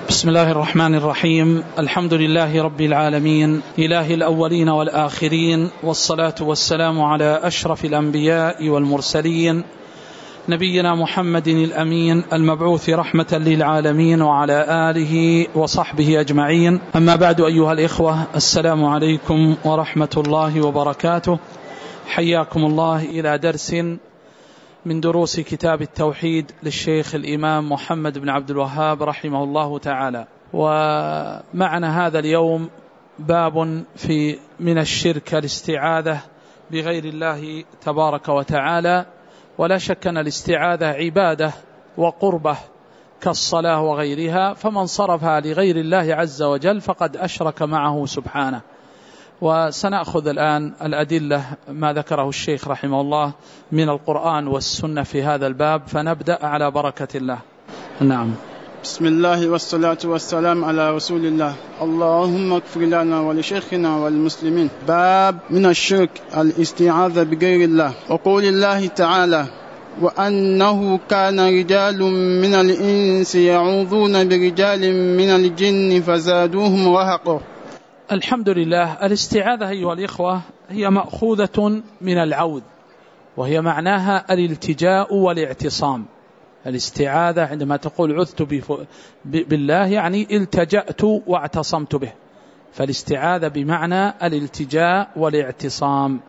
بسم الله الرحمن الرحيم. الحمد لله رب العالمين، إله الأولين والآخرين، والصلاة والسلام على أشرف الأنبياء والمرسلين، نبينا محمد الأمين المبعوث رحمة للعالمين، وعلى آله وصحبه أجمعين. أما بعد، أيها الإخوة، السلام عليكم ورحمة الله وبركاته. حياكم الله إلى درس من دروس كتاب التوحيد للشيخ الإمام محمد بن عبد الوهاب رحمه الله تعالى. ومعنا هذا اليوم باب من الشرك الاستعاذة بغير الله تبارك وتعالى. ولا شك أن الاستعاذة عبادة وقربة كالصلاة وغيرها، فمن صرفها لغير الله عز وجل فقد أشرك معه سبحانه. وسنأخذ الآن الأدلة ما ذكره الشيخ رحمه الله من القرآن والسنة في هذا الباب، فنبدأ على بركة الله. نعم. بسم الله والصلاة والسلام على رسول الله. اللهم اغفر لنا ولشيخنا والمسلمين. باب من الشرك الاستعاذة بغير الله. وقول الله تعالى: وأنه كان رجال من الإنس يعوذون برجال من الجن فزادوهم رهقا. الحمد لله. الاستعاذة أيها الإخوة هي مأخوذة من العوذ، وهي معناها الالتجاء والاعتصام. الاستعاذة عندما تقول عذت بالله يعني التجأت واعتصمت به، فالاستعاذة بمعنى الالتجاء والاعتصام.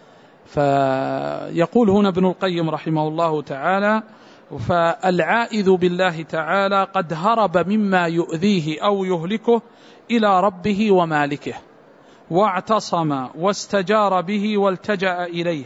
فيقول هنا ابن القيم رحمه الله تعالى: فالعائذ بالله تعالى قد هرب مما يؤذيه أو يهلكه إلى ربه ومالكه، واعتصم واستجار به والتجأ إليه.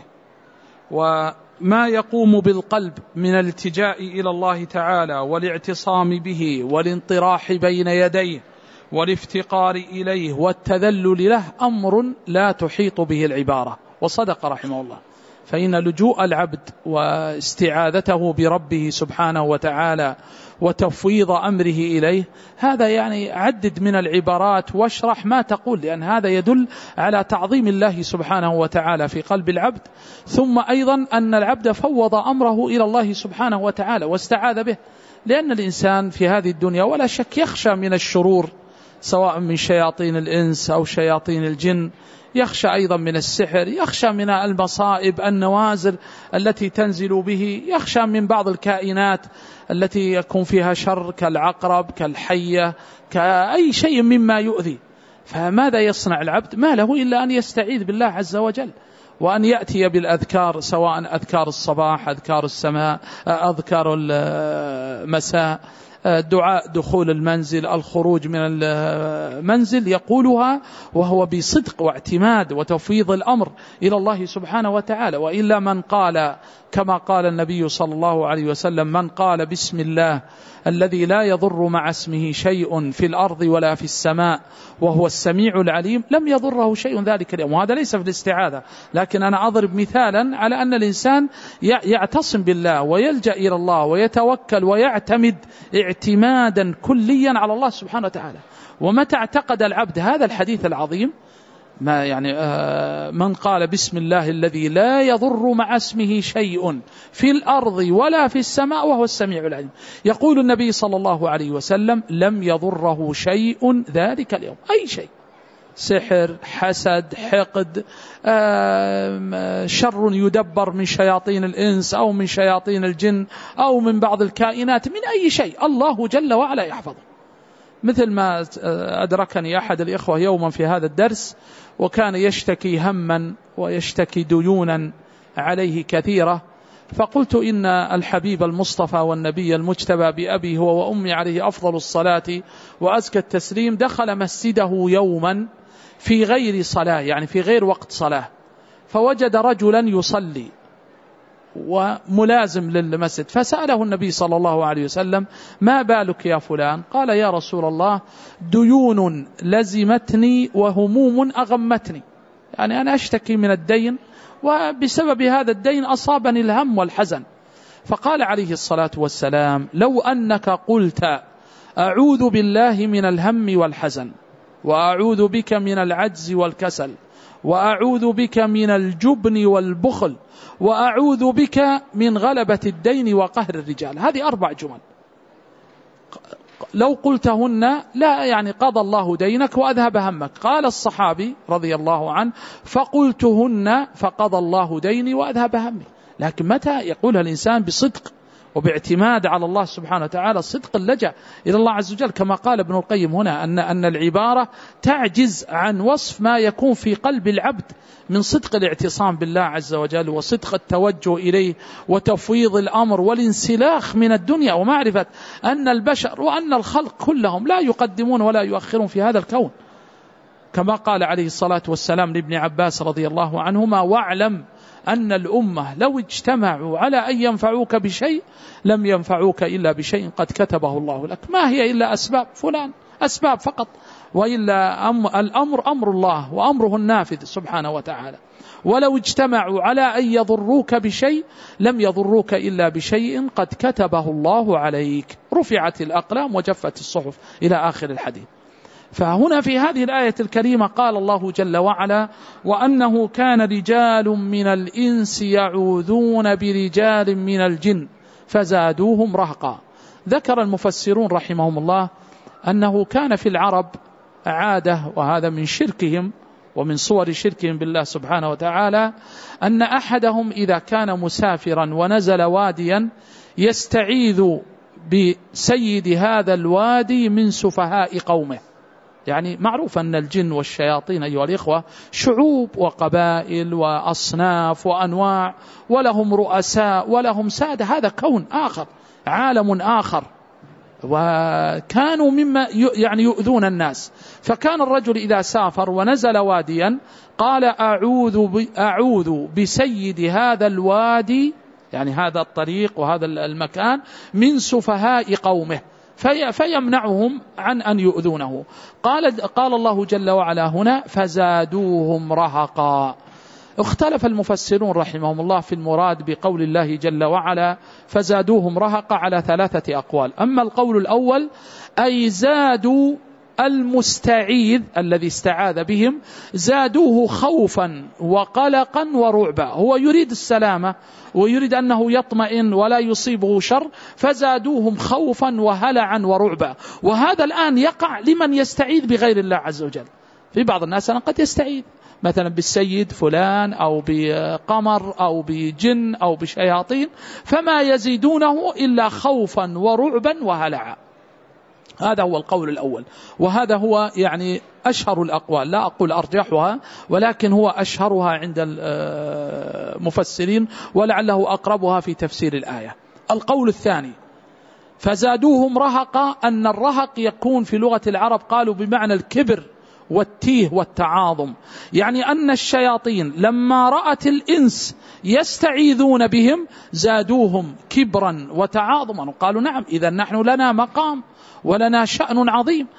وما يقوم بالقلب من الالتجاء إلى الله تعالى والاعتصام به والانطراح بين يديه والافتقار إليه والتذلل له أمر لا تحيط به العبارة. وصدق رحمه الله، فإن لجوء العبد واستعاذته بربه سبحانه وتعالى وتفويض أمره إليه، هذا يعني عدد من العبارات واشرح ما تقول، لأن هذا يدل على تعظيم الله سبحانه وتعالى في قلب العبد، ثم أيضا أن العبد فوض أمره إلى الله سبحانه وتعالى واستعاذ به. لأن الإنسان في هذه الدنيا ولا شك يخشى من الشرور، سواء من شياطين الإنس أو شياطين الجن، يخشى أيضا من السحر، يخشى من المصائب النوازل التي تنزل به، يخشى من بعض الكائنات التي يكون فيها شر كالعقرب كالحية كأي شيء مما يؤذي. فماذا يصنع العبد؟ ما له إلا أن يستعيذ بالله عز وجل، وأن يأتي بالأذكار، سواء أذكار الصباح، أذكار السماء، أذكار المساء، دعاء دخول المنزل، الخروج من المنزل، يقولها وهو بصدق واعتماد وتفويض الأمر إلى الله سبحانه وتعالى. وإلا من قال كما قال النبي صلى الله عليه وسلم: من قال بسم الله الذي لا يضر مع اسمه شيء في الأرض ولا في السماء وهو السميع العليم لم يضره شيء ذلك اليوم. وهذا ليس في الاستعاذة، لكن أنا أضرب مثالا على أن الإنسان يعتصم بالله ويلجأ إلى الله ويتوكل ويعتمد اعتمادا كليا على الله سبحانه وتعالى. ومتى اعتقد العبد هذا الحديث العظيم، ما يعني من قال بسم الله الذي لا يضر مع اسمه شيء في الأرض ولا في السماء وهو السميع العليم، يقول النبي صلى الله عليه وسلم: لم يضره شيء ذلك اليوم، أي شيء، سحر، حسد، حقد، شر يدبر من شياطين الإنس أو من شياطين الجن أو من بعض الكائنات، من أي شيء الله جل وعلا يحفظه. مثل ما أدركني أحد الإخوة يوما في هذا الدرس، وكان يشتكي هما ويشتكي ديونا عليه كثيرة، فقلت: إن الحبيب المصطفى والنبي المجتبى بأبي هو وأمي عليه أفضل الصلاة وأزكى التسليم دخل مسجده يوما في غير صلاة، يعني في غير وقت صلاة، فوجد رجلا يصلي وملازم للمسجد، فسأله النبي صلى الله عليه وسلم: ما بالك يا فلان؟ قال: يا رسول الله، ديون لزمتني وهموم أغمتني، يعني أنا أشتكي من الدين، وبسبب هذا الدين أصابني الهم والحزن. فقال عليه الصلاة والسلام: لو أنك قلت أعوذ بالله من الهم والحزن، وأعوذ بك من العجز والكسل، وأعوذ بك من الجبن والبخل، وأعوذ بك من غلبة الدين وقهر الرجال، هذه 4 جمل. لو قلتهن لا يعني قضى الله دينك وأذهب همك. قال الصحابي رضي الله عنه فقلتهن فقضى الله ديني وأذهب همي. لكن متى يقولها الإنسان بصدق وباعتماد على الله سبحانه وتعالى، صدق اللجأ إلى الله عز وجل، كما قال ابن القيم هنا أن العبارة تعجز عن وصف ما يكون في قلب العبد من صدق الاعتصام بالله عز وجل وصدق التوجه إليه وتفويض الأمر والانسلاخ من الدنيا، ومعرفة أن البشر وأن الخلق كلهم لا يقدمون ولا يؤخرون في هذا الكون، كما قال عليه الصلاة والسلام لابن عباس رضي الله عنهما: واعلم أن الأمة لو اجتمعوا على أن ينفعوك بشيء لم ينفعوك إلا بشيء قد كتبه الله لك. ما هي إلا أسباب فلان، أسباب فقط، وإلا الأمر أمر الله وأمره النافذ سبحانه وتعالى. ولو اجتمعوا على أن يضروك بشيء لم يضروك إلا بشيء قد كتبه الله عليك. رفعت الأقلام وجفت الصحف إلى آخر الحديث. فهنا في هذه الآية الكريمة قال الله جل وعلا: وأنه كان رجال من الإنس يعوذون برجال من الجن فزادوهم رهقا. ذكر المفسرون رحمهم الله أنه كان في العرب عادة، وهذا من شركهم ومن صور شركهم بالله سبحانه وتعالى، أن أحدهم إذا كان مسافرا ونزل واديا يستعيذ بسيد هذا الوادي من سفهاء قومه. يعني معروف أن الجن والشياطين أيها الإخوة شعوب وقبائل وأصناف وأنواع، ولهم رؤساء ولهم سادة، هذا كون آخر، عالم آخر، وكانوا مما يعني يؤذون الناس. فكان الرجل إذا سافر ونزل واديا قال: أعوذ بسيد هذا الوادي، يعني هذا الطريق وهذا المكان، من سفهاء قومه فيمنعهم عن أن يؤذونه. قال الله جل وعلا هنا: فزادوهم رهقا. اختلف المفسرون رحمهم الله في المراد بقول الله جل وعلا فزادوهم رهقا على 3 أقوال. أما القول الأول أي زادوا المستعيذ الذي استعاذ بهم، زادوه خوفا وقلقا ورعبا. هو يريد السلامة ويريد أنه يطمئن ولا يصيبه شر، فزادوهم خوفا وهلعا ورعبا. وهذا الآن يقع لمن يستعيذ بغير الله عز وجل. في بعض الناس قد يستعيذ مثلا بالسيد فلان أو بقمر أو بجن أو بشياطين، فما يزيدونه إلا خوفا ورعبا وهلعا. هذا هو القول الأول، وهذا هو يعني أشهر الأقوال، لا أقول أرجحها، ولكن هو أشهرها عند المفسرين ولعله أقربها في تفسير الآية. القول الثاني فزادوهم رهقا، أن الرهق يكون في لغة العرب قالوا بمعنى الكبر والتيه والتعاظم، يعني أن الشياطين لما رأت الإنس يستعيذون بهم زادوهم كبرا وتعاظما، وقالوا نعم إذا نحن لنا مقام ولنا شأن عظيم،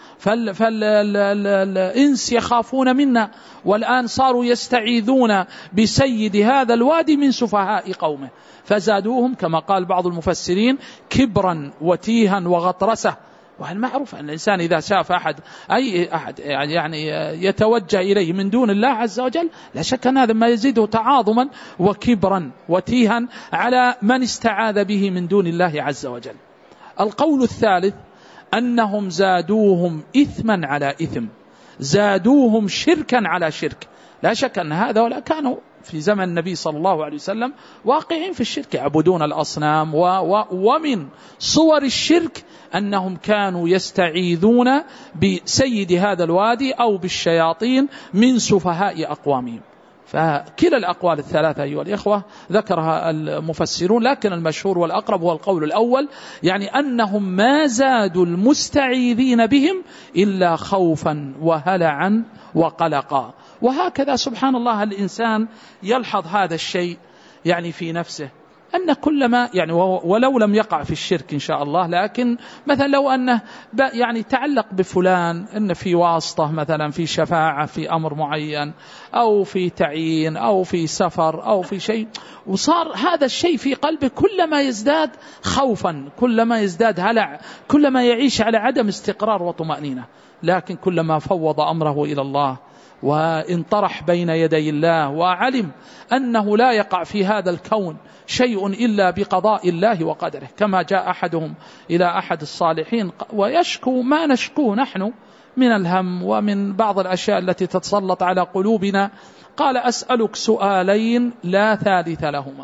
فالإنس يخافون منا، والآن صاروا يستعيذون بسيد هذا الوادي من سفهاء قومه، فزادوهم كما قال بعض المفسرين كبرا وتيها وغطرسة. والمعروف أن الإنسان إذا شاف أي أحد يعني يتوجه إليه من دون الله عز وجل، لا شك أن هذا ما يزيده تعاظما وكبرا وتيها على من استعاذ به من دون الله عز وجل. القول الثالث أنهم زادوهم إثما على إثم، زادوهم شركا على شرك. لا شك أن هذا ولا كانوا في زمن النبي صلى الله عليه وسلم واقعين في الشرك، يعبدون الأصنام، ومن صور الشرك أنهم كانوا يستعيذون بسيد هذا الوادي أو بالشياطين من سفهاء أقوامهم. فكلا الأقوال الثلاثة أيها الإخوة ذكرها المفسرون، لكن المشهور والأقرب هو القول الأول، يعني أنهم ما زادوا المستعيذين بهم إلا خوفا وهلعا وقلقا. وهكذا سبحان الله الإنسان يلحظ هذا الشيء يعني في نفسه، أن كلما يعني ولو لم يقع في الشرك إن شاء الله، لكن مثلا لو أنه يعني تعلق بفلان، أن في واسطة مثلا في شفاعة في أمر معين أو في تعيين أو في سفر أو في شيء، وصار هذا الشيء في قلبه كلما يزداد خوفا، كلما يزداد هلع، كلما يعيش على عدم استقرار وطمأنينة. لكن كلما فوض أمره إلى الله وانطرح بين يدي الله وعلم أنه لا يقع في هذا الكون شيء إلا بقضاء الله وقدره، كما جاء أحدهم إلى أحد الصالحين ويشكو ما نشكو نحن من الهم ومن بعض الأشياء التي تتسلط على قلوبنا، قال: أسألك سؤالين لا ثالث لهما.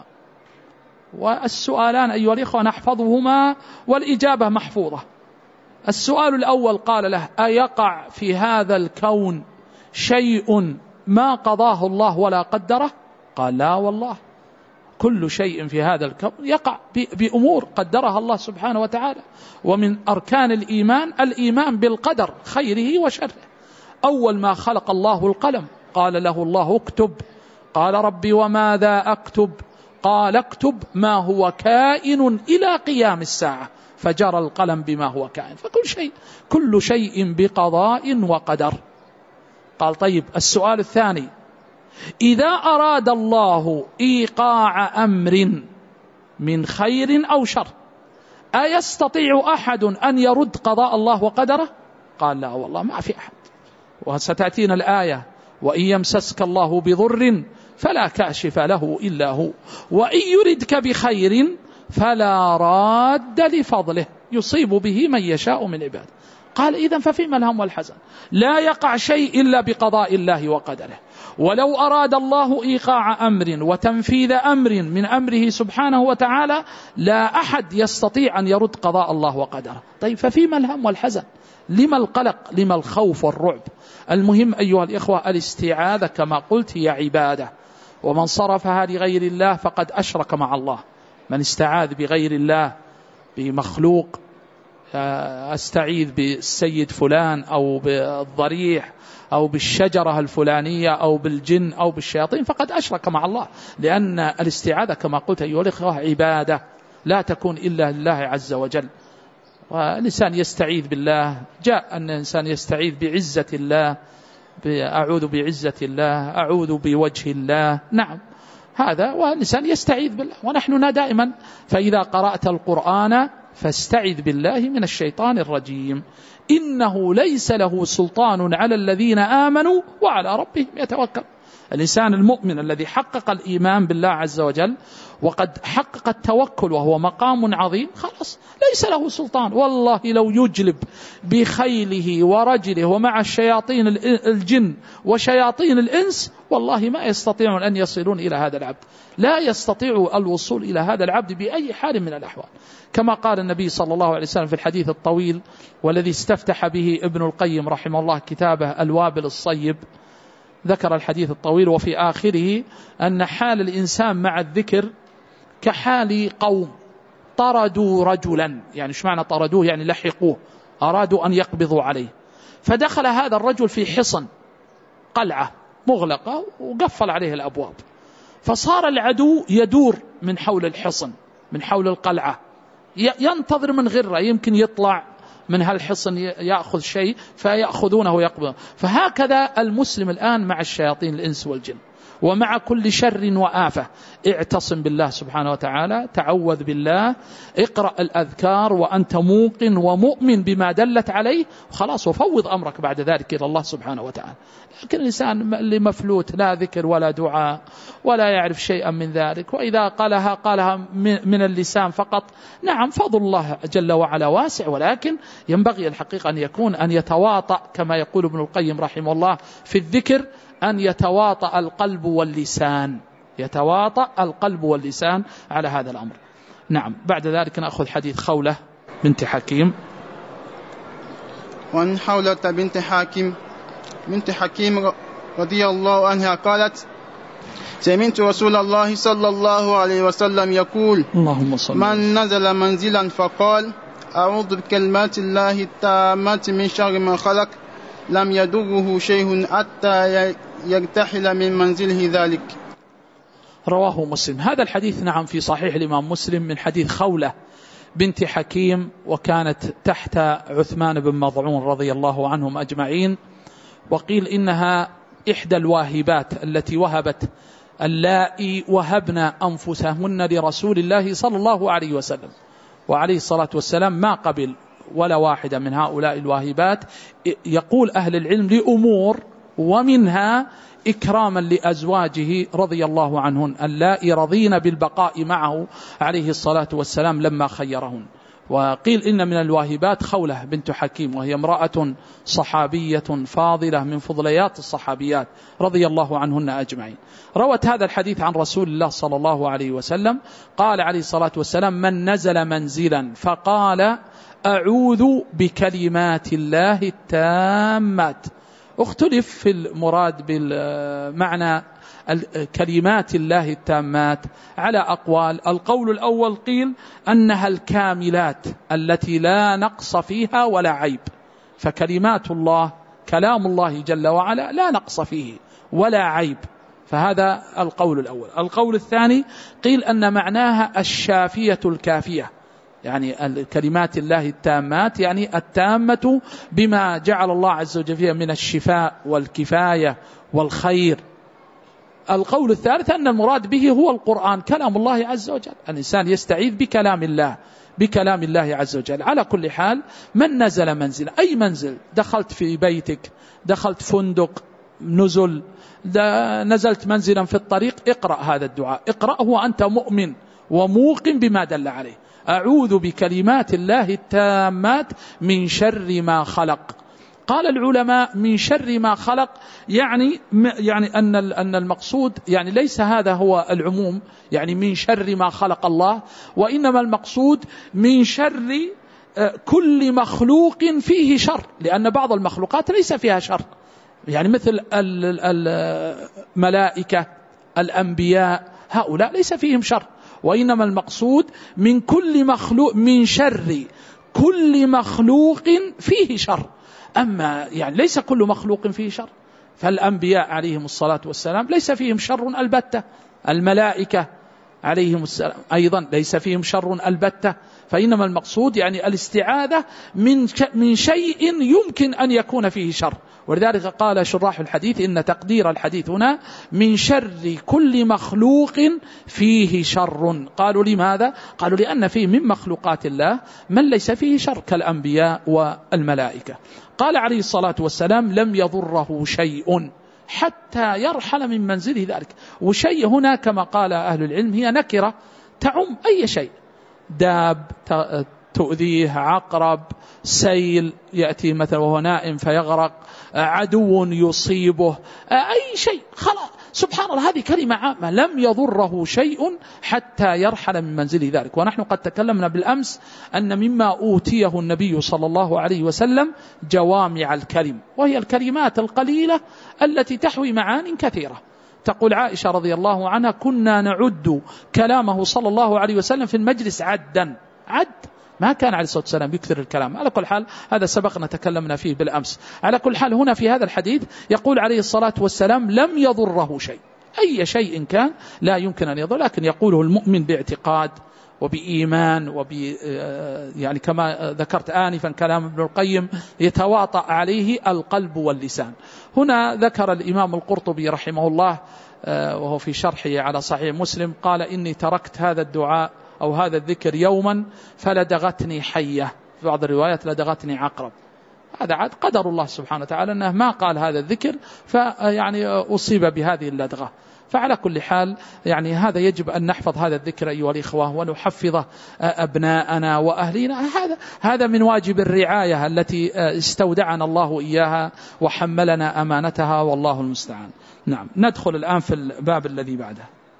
والسؤالان أيها الإخوة نحفظهما والإجابة محفوظة. السؤال الأول قال له: أيقع في هذا الكون شيء ما قضاه الله ولا قدره؟ قال: لا والله، كل شيء في هذا الكون يقع بأمور قدرها الله سبحانه وتعالى. ومن أركان الإيمان بالقدر خيره وشره. أول ما خلق الله القلم قال له الله: اكتب. قال: ربي وماذا أكتب؟ قال: اكتب ما هو كائن إلى قيام الساعة. فجرى القلم بما هو كائن. كل شيء بقضاء وقدر. قال: طيب السؤال الثاني: إذا أراد الله إيقاع أمر من خير أو شر أيستطيع أحد أن يرد قضاء الله وقدره؟ قال: لا والله، ما في أحد. وستأتينا الآية: وإن يمسسك الله بضر فلا كاشف له إلا هو، وإن يردك بخير فلا راد لفضله يصيب به من يشاء من عباده. قال: إذن ففيما الهم والحزن؟ لا يقع شيء إلا بقضاء الله وقدره. ولو أراد الله إيقاع أمر وتنفيذ أمر من أمره سبحانه وتعالى لا أحد يستطيع أن يرد قضاء الله وقدره. طيب ففيما الهم والحزن؟ لما القلق؟ لما الخوف والرعب؟ المهم أيها الإخوة الاستعاذة كما قلت هي عبادة، ومن صرفها لغير الله فقد أشرك مع الله. من استعاذ بغير الله بمخلوق، أستعيذ بالسيد فلان أو بالضريح أو بالشجرة الفلانية أو بالجن أو بالشياطين، فقد أشرك مع الله، لأن الاستعاذة كما قلت أيها الإخوة عبادة لا تكون إلا لله عز وجل. والإنسان يستعيذ بالله، جاء أن الإنسان يستعيذ بعزة الله، أعوذ بعزة الله، أعوذ بوجه الله، نعم هذا، والإنسان يستعيذ بالله. ونحن دائما فإذا قرأت القرآن فاستعذ بالله من الشيطان الرجيم، إنه ليس له سلطان على الذين آمنوا وعلى ربهم يتوكل. الإنسان المؤمن الذي حقق الإيمان بالله عز وجل وقد حقق التوكل وهو مقام عظيم، خلاص ليس له سلطان. والله لو يجلب بخيله ورجله ومع الشياطين الجن وشياطين الإنس والله ما يستطيعون أن يصلون إلى هذا العبد، لا يستطيع الوصول إلى هذا العبد بأي حال من الأحوال. كما قال النبي صلى الله عليه وسلم في الحديث الطويل والذي استفتح به ابن القيم رحمه الله كتابه الوابل الصيب، ذكر الحديث الطويل وفي آخره أن حال الإنسان مع الذكر كحال قوم طردوا رجلا، يعني شو معنى طردوه؟ يعني لحقوه، أرادوا أن يقبضوا عليه، فدخل هذا الرجل في حصن، قلعة مغلقة وقفل عليه الأبواب، فصار العدو يدور من حول الحصن من حول القلعة ينتظر من غره، يمكن يطلع من هالحصن يأخذ شيء فيأخذونه ويقبضونه. فهكذا المسلم الآن مع الشياطين الإنس والجن ومع كل شر وآفة. اعتصم بالله سبحانه وتعالى، تعوذ بالله، اقرأ الأذكار وأنت موقن ومؤمن بما دلت عليه، وخلاص وفوض أمرك بعد ذلك إلى الله سبحانه وتعالى. لكن الإنسان اللي مفلوت لا ذكر ولا دعاء ولا يعرف شيئا من ذلك، وإذا قالها من اللسان فقط، نعم فضل الله جل وعلا واسع، ولكن ينبغي الحقيقة أن يتواطأ كما يقول ابن القيم رحمه الله في الذكر، أن يتواطأ القلب واللسان، يتواطأ القلب واللسان على هذا الأمر. نعم. بعد ذلك نأخذ حديث خولة بنت حكيم. وعن حولة بنت حكيم رضي الله عنها قالت: سمعت رسول الله صلى الله عليه وسلم يقول: من نزل منزلا فقال أعوذ بكلمات الله التامات من شر ما خلق لم يضره شيء حتى يرتحل من منزله ذلك. رواه مسلم. هذا الحديث نعم في صحيح الإمام مسلم من حديث خولة بنت حكيم، وكانت تحت عثمان بن مظعون رضي الله عنهم أجمعين، وقيل إنها إحدى الواهبات التي وهبت اللائي وهبن أنفسهن لرسول الله صلى الله عليه وسلم، وعليه الصلاة والسلام ما قبل ولا واحدة من هؤلاء الواهبات. يقول أهل العلم لأمور ومنها إكراما لأزواجه رضي الله عنهن اللائي رضين بالبقاء معه عليه الصلاة والسلام لما خيرهن. وقيل إن من الواهبات خولة بنت حكيم، وهي امرأة صحابية فاضلة من فضليات الصحابيات رضي الله عنهن أجمعين. روت هذا الحديث عن رسول الله صلى الله عليه وسلم قال عليه الصلاة والسلام: من نزل منزلا فقال أعوذ بكلمات الله التامات. اختلف في المراد بالمعنى كلمات الله التامات على أقوال. القول الأول قيل أنها الكاملات التي لا نقص فيها ولا عيب، فكلمات الله كلام الله جل وعلا لا نقص فيه ولا عيب، فهذا القول الأول. القول الثاني قيل أن معناها الشافية الكافية، يعني الكلمات الله التامات يعني التامة بما جعل الله عز وجل فيها من الشفاء والكفاية والخير. القول الثالث أن المراد به هو القرآن كلام الله عز وجل، الإنسان يستعيذ بكلام الله عز وجل. على كل حال من نزل منزل، أي منزل، دخلت في بيتك، دخلت فندق، نزلت منزلا في الطريق، اقرأ هذا الدعاء، اقرأه وأنت مؤمن وموقن بما دل عليه: أعوذ بكلمات الله التامات من شر ما خلق. قال العلماء من شر ما خلق يعني أن المقصود يعني ليس هذا هو العموم، يعني من شر ما خلق الله، وإنما المقصود من شر كل مخلوق فيه شر، لأن بعض المخلوقات ليس فيها شر، يعني مثل الملائكة، الأنبياء، هؤلاء ليس فيهم شر، وإنما المقصود من كل مخلوق، من شر كل مخلوق فيه شر. أما يعني ليس كل مخلوق فيه شر، فالأنبياء عليهم الصلاة والسلام ليس فيهم شر البتة، الملائكة عليهم السلام أيضا ليس فيهم شر البتة، فإنما المقصود يعني الاستعاذة من شيء يمكن أن يكون فيه شر. ولذلك قال شراح الحديث إن تقدير الحديث هنا من شر كل مخلوق فيه شر. قالوا لماذا؟ قالوا لأن فيه من مخلوقات الله من ليس فيه شر كالأنبياء والملائكة. قال عليه الصلاة والسلام لم يضره شيء حتى يرحل من منزله ذلك. وشيء هنا كما قال أهل العلم هي نكرة تعم أي شيء، داب تؤذيه، عقرب، سيل يأتي مثلا وهو نائم فيغرق، عدو يصيبه، أي شيء، خلاص سبحان الله، هذه كلمة عامة، لم يضره شيء حتى يرحل من منزله ذلك. ونحن قد تكلمنا بالأمس أن مما أوتيه النبي صلى الله عليه وسلم جوامع الكلم، وهي الكلمات القليلة التي تحوي معان كثيرة. تقول عائشة رضي الله عنها كنا نعد كلامه صلى الله عليه وسلم في المجلس عدا، ما كان عليه الصلاة والسلام يكثر الكلام. على كل حال هذا سبقنا تكلمنا فيه بالأمس. على كل حال هنا في هذا الحديث يقول عليه الصلاة والسلام لم يضره شيء، أي شيء كان لا يمكن أن يضر، لكن يقوله المؤمن باعتقاد وبإيمان يعني كما ذكرت آنفا كلام ابن القيم يتواطأ عليه القلب واللسان. هنا ذكر الإمام القرطبي رحمه الله وهو في شرحه على صحيح مسلم قال إني تركت هذا الدعاء أو هذا الذكر يوما فلدغتني حية، في بعض الروايات لدغتني عقرب. هذا عاد قدر الله سبحانه وتعالى أنه ما قال هذا الذكر فيعني أصيب بهذه اللدغة. فعلى كل حال يعني هذا يجب أن نحفظ هذا الذكر أيها الإخوة ونحفظه أبناءنا وأهلنا. هذا من واجب الرعاية التي استودعنا الله إياها وحملنا أمانتها، والله المستعان. نعم، ندخل الآن في الباب الذي بعده.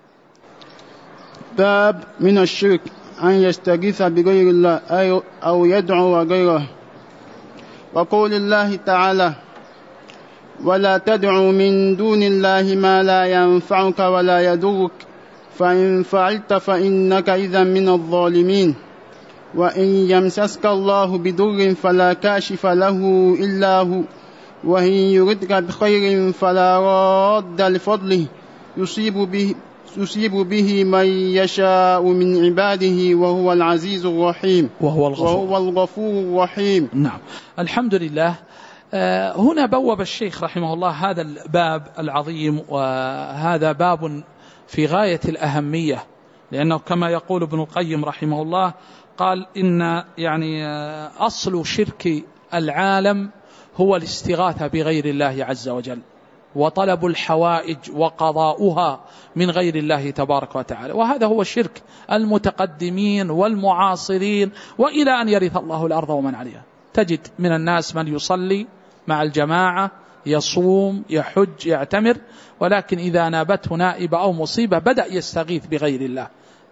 باب من الشرك أن يستغيث بغير الله أو يدعو غيره. وقول الله تعالى ولا تدعوا من دون الله ما لا ينفعك ولا يضرك فإن فعلت فإنك إذا من الظالمين. وإن يمسسك الله بضر فلا كاشف له إلا هو وإن يردك بخير فلا راد لفضله يصيب به من يشاء من عباده وهو العزيز الرحيم وهو الغفور الرحيم. نعم، الحمد لله. هنا بوب الشيخ رحمه الله هذا الباب العظيم، وهذا باب في غاية الأهمية، لأنه كما يقول ابن القيم رحمه الله قال إن يعني أصل شرك العالم هو الاستغاثة بغير الله عز وجل. وطلب الحوائج وقضاؤها من غير الله تبارك وتعالى. وهذا هو الشرك المتقدمين والمعاصرين وإلى أن يرث الله الأرض ومن عليها. تجد من الناس من يصلي مع الجماعة، يصوم، يحج، يعتمر، ولكن إذا نابته نائبة أو مصيبة بدأ يستغيث بغير الله،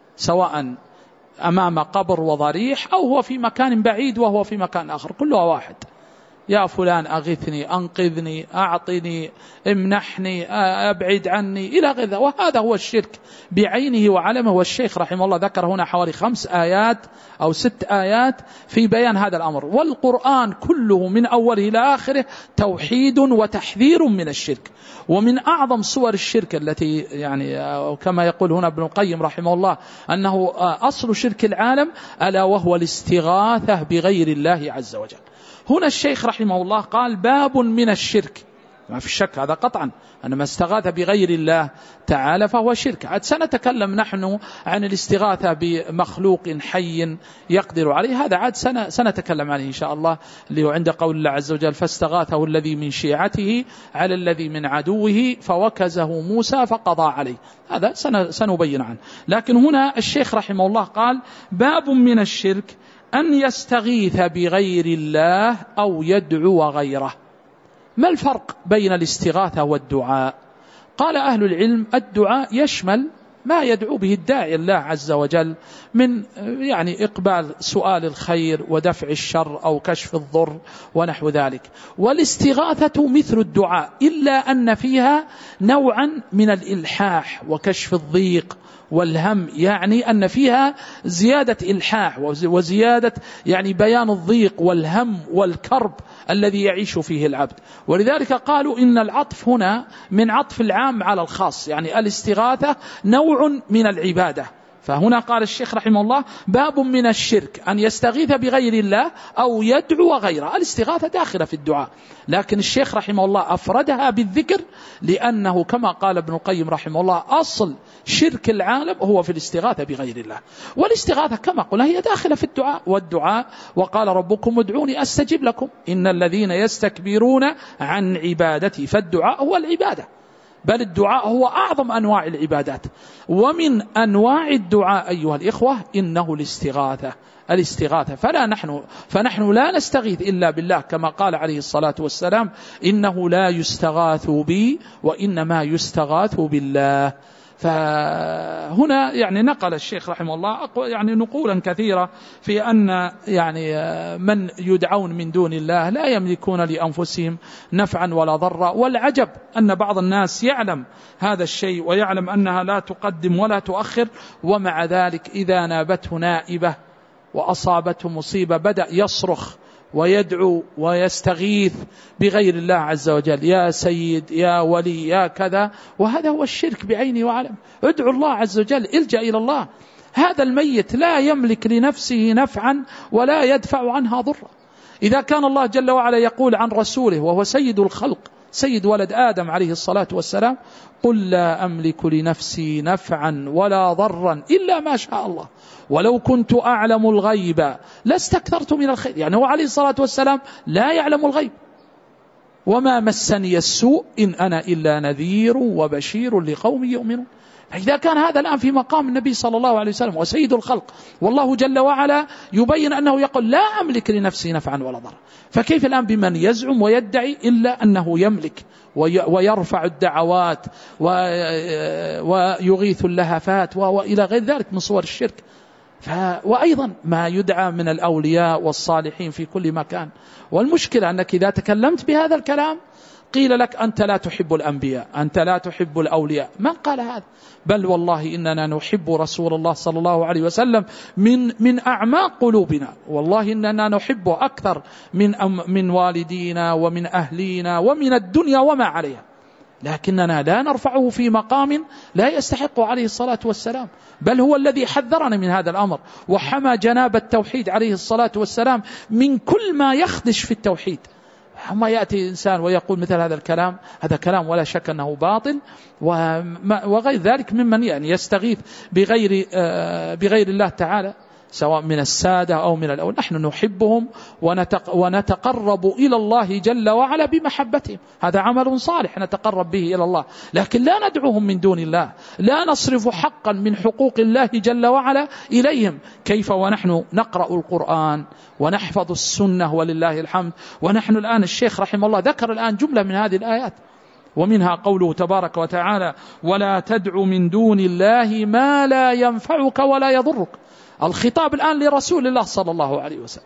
سواء أمام قبر وضريح أو هو في مكان بعيد وهو في مكان آخر، كلها واحد. يا فلان أغثني، أنقذني، أعطني، امنحني، أبعد عني، إلى غير ذلك. وهذا هو الشرك بعينه وعلمه. والشيخ رحمه الله ذكر هنا حوالي 5 آيات أو 6 آيات في بيان هذا الأمر. والقرآن كله من أوله إلى آخره توحيد وتحذير من الشرك. ومن أعظم صور الشرك التي يعني كما يقول هنا ابن القيم رحمه الله أنه أصل شرك العالم ألا وهو الاستغاثة بغير الله عز وجل. هنا الشيخ رحمه الله قال باب من الشرك، ما في شك هذا قطعا أن ما استغاث بغير الله تعالى فهو شرك. عاد سنتكلم نحن عن الاستغاثة بمخلوق حي يقدر عليه، هذا عاد سنتكلم عليه إن شاء الله، اللي هو عند قول الله عز وجل فاستغاثه الذي من شيعته على الذي من عدوه فوكزه موسى فقضى عليه، هذا سنبين عنه. لكن هنا الشيخ رحمه الله قال باب من الشرك أن يستغيث بغير الله أو يدعو غيره. ما الفرق بين الاستغاثة والدعاء؟ قال أهل العلم الدعاء يشمل ما يدعو به الداعي الله عز وجل من يعني إقبال سؤال الخير ودفع الشر أو كشف الضر ونحو ذلك. والاستغاثة مثل الدعاء إلا أن فيها نوعا من الإلحاح وكشف الضيق والهم، يعني أن فيها زيادة إلحاح وزيادة يعني بيان الضيق والهم والكرب الذي يعيش فيه العبد. ولذلك قالوا إن العطف هنا من عطف العام على الخاص، يعني الاستغاثة نوع من العبادة. فهنا قال الشيخ رحمه الله باب من الشرك أن يستغيث بغير الله أو يدعو غيره. الاستغاثة داخلة في الدعاء، لكن الشيخ رحمه الله أفردها بالذكر لأنه كما قال ابن القيم رحمه الله أصل شرك العالم هو في الاستغاثة بغير الله. والاستغاثة كما قلنا هي داخلة في الدعاء، والدعاء وقال ربكم ادعوني أستجب لكم إن الذين يستكبرون عن عبادتي، فالدعاء هو العبادة، بل الدعاء هو أعظم أنواع العبادات. ومن أنواع الدعاء أيها الإخوة إنه الاستغاثة. فنحن لا نستغيث إلا بالله كما قال عليه الصلاة والسلام إنه لا يستغاث بي وإنما يستغاث بالله. فهنا يعني نقل الشيخ رحمه الله يعني نقولا كثيرة في أن يعني من يدعون من دون الله لا يملكون لأنفسهم نفعا ولا ضرا. والعجب أن بعض الناس يعلم هذا الشيء ويعلم أنها لا تقدم ولا تؤخر، ومع ذلك إذا نابته نائبة وأصابته مصيبة بدأ يصرخ ويدعو ويستغيث بغير الله عز وجل، يا سيد يا ولي يا كذا. وهذا هو الشرك بعينه وعلم. ادعو الله عز وجل، الجأ إلى الله. هذا الميت لا يملك لنفسه نفعا ولا يدفع عنها ضرا. إذا كان الله جل وعلا يقول عن رسوله وهو سيد الخلق سيد ولد آدم عليه الصلاة والسلام قل لا أملك لنفسي نفعا ولا ضرا إلا ما شاء الله ولو كنت أعلم الغيب لاستكثرت من الخير. يعني هو عليه الصلاة والسلام لا يعلم الغيب، وما مسني السوء إن أنا إلا نذير وبشير لقوم يؤمنون. إذا كان هذا الآن في مقام النبي صلى الله عليه وسلم وسيد الخلق، والله جل وعلا يبين أنه يقول لا أملك لنفسي نفعا ولا ضرا، فكيف الآن بمن يزعم ويدعي إلا أنه يملك ويرفع الدعوات ويغيث اللهفات وإلى غير ذلك من صور الشرك. وأيضا ما يدعى من الأولياء والصالحين في كل مكان. والمشكلة أنك إذا تكلمت بهذا الكلام قيل لك أنت لا تحب الأنبياء، أنت لا تحب الأولياء. من قال هذا؟ بل والله إننا نحب رسول الله صلى الله عليه وسلم من أعماق قلوبنا، والله إننا نحبه أكثر من والدينا ومن أهلينا ومن الدنيا وما عليها، لكننا لا نرفعه في مقام لا يستحق عليه الصلاة والسلام، بل هو الذي حذرنا من هذا الأمر وحمى جناب التوحيد عليه الصلاة والسلام من كل ما يخدش في التوحيد. أما يأتي إنسان ويقول مثل هذا الكلام، هذا كلام ولا شك أنه باطل، وغير ذلك ممن يعني يستغيث بغير الله تعالى. سواء من السادة أو من الأول، نحن نحبهم ونتقرب إلى الله جل وعلا بمحبتهم، هذا عمل صالح نتقرب به إلى الله، لكن لا ندعوهم من دون الله، لا نصرف حقا من حقوق الله جل وعلا إليهم. كيف ونحن نقرأ القرآن ونحفظ السنة ولله الحمد؟ ونحن الآن الشيخ رحمه الله ذكر الآن جملة من هذه الآيات، ومنها قوله تبارك وتعالى: ولا تدع من دون الله ما لا ينفعك ولا يضرك. الخطاب الآن لرسول الله صلى الله عليه وسلم،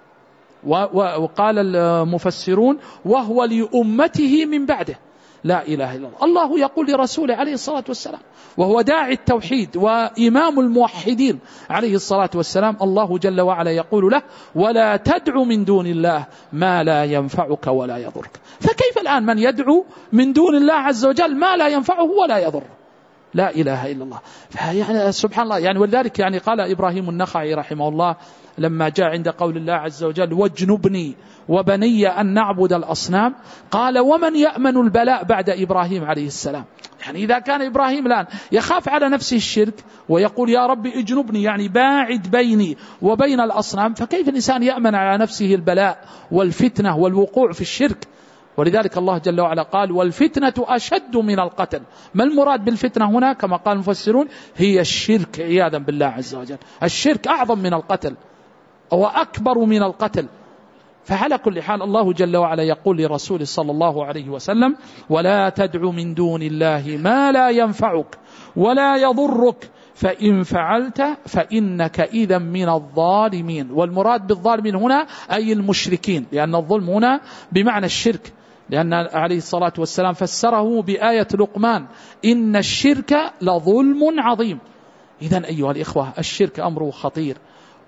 وقال المفسرون: وهو لأمته من بعده، لا إله إلا الله. الله يقول لرسوله عليه الصلاة والسلام، وهو داعي التوحيد وإمام الموحدين عليه الصلاة والسلام، الله جل وعلا يقول له: ولا تدع من دون الله ما لا ينفعك ولا يضرك. فكيف الآن من يدعو من دون الله عز وجل ما لا ينفعه ولا يضره؟ لا إله إلا الله. يعني سبحان الله، يعني ولذلك يعني قال إبراهيم النخعي رحمه الله لما جاء عند قول الله عز وجل: واجنبني وبني أن نعبد الأصنام، قال: ومن يأمن البلاء بعد إبراهيم عليه السلام؟ يعني إذا كان إبراهيم الآن يخاف على نفسه الشرك ويقول: يا رب اجنبني، يعني باعد بيني وبين الأصنام، فكيف الإنسان يأمن على نفسه البلاء والفتنة والوقوع في الشرك؟ ولذلك الله جل وعلا قال: والفتنة أشد من القتل. ما المراد بالفتنة هنا؟ كما قال المفسرون: هي الشرك عياذا بالله عز وجل. الشرك أعظم من القتل أو أكبر من القتل. فعلى كل حال الله جل وعلا يقول لرسوله صلى الله عليه وسلم: ولا تدع من دون الله ما لا ينفعك ولا يضرك، فإن فعلت فإنك إذا من الظالمين. والمراد بالظالمين هنا أي المشركين، لأن الظلم هنا بمعنى الشرك، لأن عليه الصلاة والسلام فسره بآية لقمان: إن الشرك لظلم عظيم. إذن أيها الإخوة الشرك أمره خطير،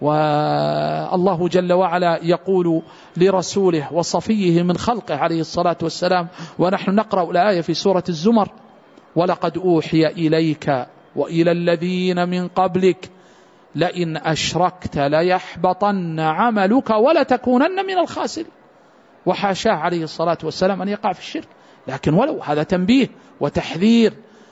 والله جل وعلا يقول لرسوله وصفيه من خلقه عليه الصلاة والسلام، ونحن نقرأ الآية في سورة الزمر: ولقد أوحي إليك وإلى الذين من قبلك لئن أشركت ليحبطن عملك ولتكونن من الخاسرين. وحاشاه عليه الصلاة والسلام أن يقع في الشرك، لكن ولو هذا تنبيه وتحذير،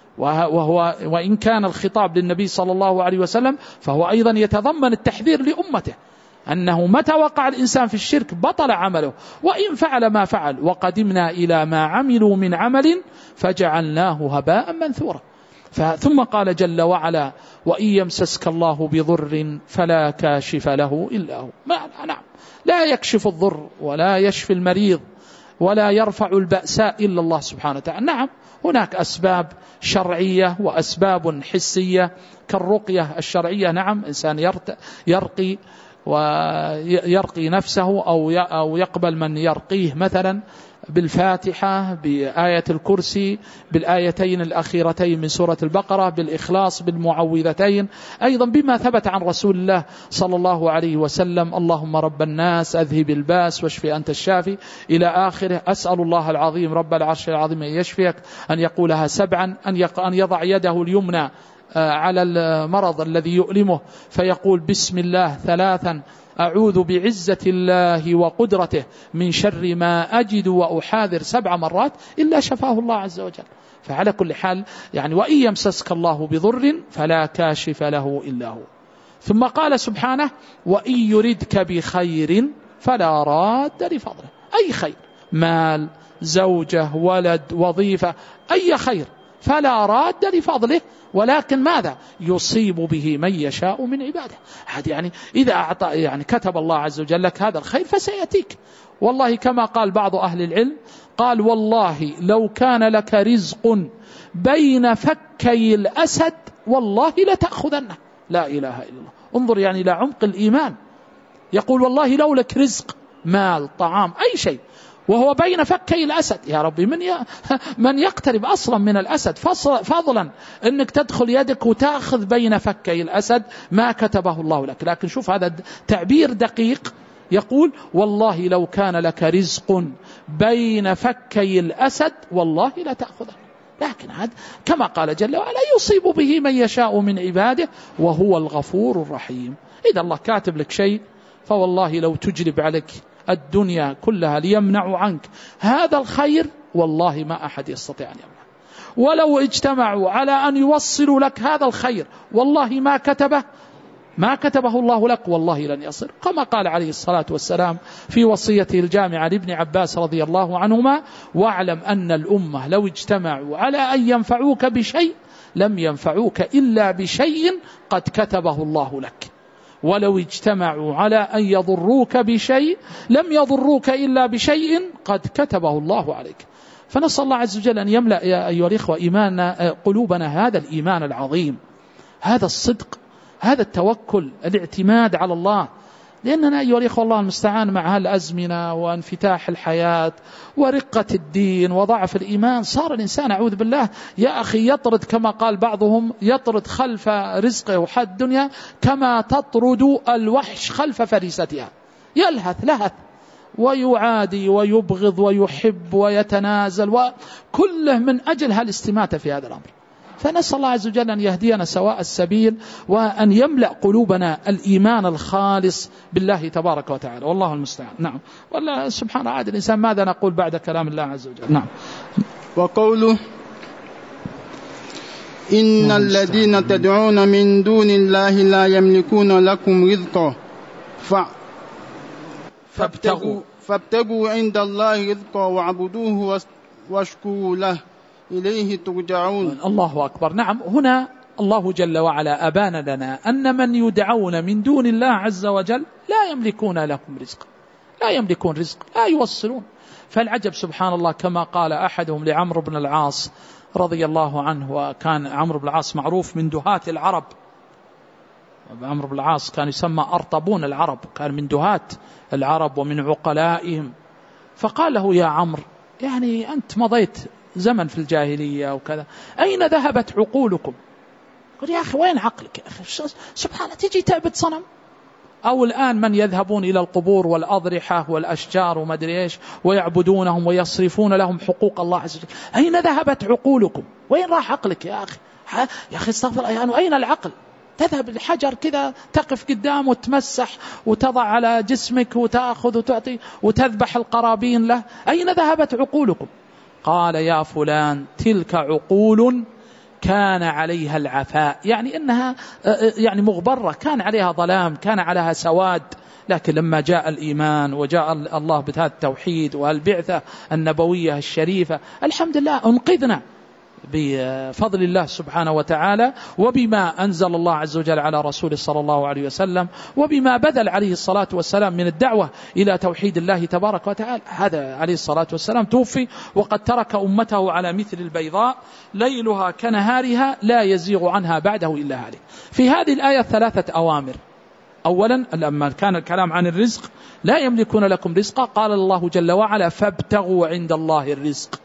وإن كان الخطاب للنبي صلى الله عليه وسلم فهو أيضا يتضمن التحذير لأمته، أنه متى وقع الإنسان في الشرك بطل عمله، وإن فعل ما فعل: وقدمنا إلى ما عملوا من عمل فجعلناه هباء منثورا. ثم قال جل وعلا: وإن يمسسك الله بضر فلا كاشف له إلا هو. نعم، لا يكشف الضر ولا يشفي المريض ولا يرفع البأساء إلا الله سبحانه وتعالى. نعم، هناك أسباب شرعية وأسباب حسية كالرقية الشرعية. نعم، إنسان يرقي ويرقي نفسه أو يقبل من يرقيه مثلا بالفاتحة، بآية الكرسي، بالآيتين الأخيرتين من سورة البقرة، بالإخلاص، بالمعوذتين، أيضا بما ثبت عن رسول الله صلى الله عليه وسلم: اللهم رب الناس أذهب الباس واشفي أنت الشافي، إلى آخره. أسأل الله العظيم رب العرش العظيم أن يشفيك، أن يقولها 7، أن يضع يده اليمنى على المرض الذي يؤلمه فيقول بسم الله 3، أعوذ بعزة الله وقدرته من شر ما أجد وأحاذر 7 مرات، إلا شفاه الله عز وجل. فعلى كل حال يعني وإن يمسسك الله بضر فلا كاشف له إلا هو. ثم قال سبحانه: وإن يردك بخير فلا راد لفضله. أي خير، مال، زوجة، ولد، وظيفة، أي خير فلا راد لفضله، ولكن ماذا؟ يصيب به من يشاء من عباده. هذا يعني إذا أعطى يعني كتب الله عز وجل لك هذا الخير فسيأتيك. والله كما قال بعض أهل العلم، قال: والله لو كان لك رزق بين فكي الأسد والله لتأخذنه. لا إله إلا الله. انظر يعني إلى عمق الإيمان. يقول: والله لو لك رزق، مال، طعام، أي شيء، وهو بين فكي الأسد، يا ربي من يقترب أصلا من الأسد، فضلا أنك تدخل يدك وتأخذ بين فكي الأسد ما كتبه الله لك. لكن شوف هذا تعبير دقيق، يقول: والله لو كان لك رزق بين فكي الأسد والله لا تأخذه. لكن هذا كما قال جل وعلا: يصيب به من يشاء من عباده وهو الغفور الرحيم. إذا الله كاتب لك شيء فوالله لو تجلب عليك الدنيا كلها ليمنعوا عنك هذا الخير والله ما أحد يستطيع أن يمنع. ولو اجتمعوا على أن يوصلوا لك هذا الخير والله ما كتبه ما كتبه الله لك والله لن يصل، كما قال عليه الصلاة والسلام في وصيته الجامعة لابن عباس رضي الله عنهما: واعلم أن الأمة لو اجتمعوا على أن ينفعوك بشيء لم ينفعوك إلا بشيء قد كتبه الله لك، ولو اجتمعوا على أن يضروك بشيء لم يضروك إلا بشيء قد كتبه الله عليك. فنسأل الله عز وجل أن يملأ يا أيها الإخوة قلوبنا هذا الإيمان العظيم، هذا الصدق، هذا التوكل، الاعتماد على الله. لأننا أيها الإخوة الله المستعان مع هالأزمنة وانفتاح الحياة ورقة الدين وضعف الإيمان صار الإنسان أعوذ بالله يا أخي يطرد، كما قال بعضهم، يطرد خلف رزقه وحد الدنيا كما تطرد الوحش خلف فريستها، يلهث لهث ويعادي ويبغض ويحب ويتنازل، وكله من أجل هالاستماتة في هذا الأمر. فنسأل الله عز وجل أن يهدينا سواء السبيل وأن يملأ قلوبنا الإيمان الخالص بالله تبارك وتعالى، والله المستعان. نعم. والله سبحانه عاد الإنسان ماذا نقول بعد كلام الله عز وجل. نعم. وقوله: إن الذين تدعون من دون الله لا يملكون لكم رزقا فابتغوا عند الله رزقا واعبدوه واشكروا له إليه ترجعون. الله أكبر. نعم، هنا الله جل وعلا أبان لنا أن من يدعون من دون الله عز وجل لا يملكون لكم رزق، لا يملكون رزق، لا يوصلون. فالعجب سبحان الله كما قال أحدهم لعمرو بن العاص رضي الله عنه، وكان عمرو بن العاص معروف من دهاة العرب، عمرو بن العاص كان يسمى أرطبون العرب، كان من دهاة العرب ومن عقلائهم. فقال له: يا عمرو، يعني أنت مضيت زمن في الجاهلية وكذا، أين ذهبت عقولكم؟ قال: يا أخي وين عقلك يا أخي؟ سبحانه تجي تعبد صنم؟ أو الآن من يذهبون إلى القبور والأضرحة والأشجار وما أدري إيش ويعبدونهم ويصرفون لهم حقوق الله عز وجل، أين ذهبت عقولكم؟ وين راح عقلك يا أخي؟ يا أخي استغفر الله، يعني أين العقل؟ تذهب الحجر كذا تقف قدام وتمسح وتضع على جسمك وتأخذ وتعطي وتذبح القرابين له، أين ذهبت عقولكم؟ قال: يا فلان، تلك عقول كان عليها العفاء، يعني إنها يعني مغبرة، كان عليها ظلام، كان عليها سواد، لكن لما جاء الإيمان وجاء الله بهذا التوحيد والبعثة النبوية الشريفة الحمد لله انقذنا بفضل الله سبحانه وتعالى، وبما أنزل الله عز وجل على رسوله صلى الله عليه وسلم، وبما بذل عليه الصلاة والسلام من الدعوة إلى توحيد الله تبارك وتعالى. هذا عليه الصلاة والسلام توفي وقد ترك أمته على مثل البيضاء ليلها كنهارها لا يزيغ عنها بعده إلا هالك. في هذه الآية 3 أوامر. أولا لما كان الكلام عن الرزق، لا يملكون لكم رزقا، قال الله جل وعلا: فابتغوا عند الله الرزق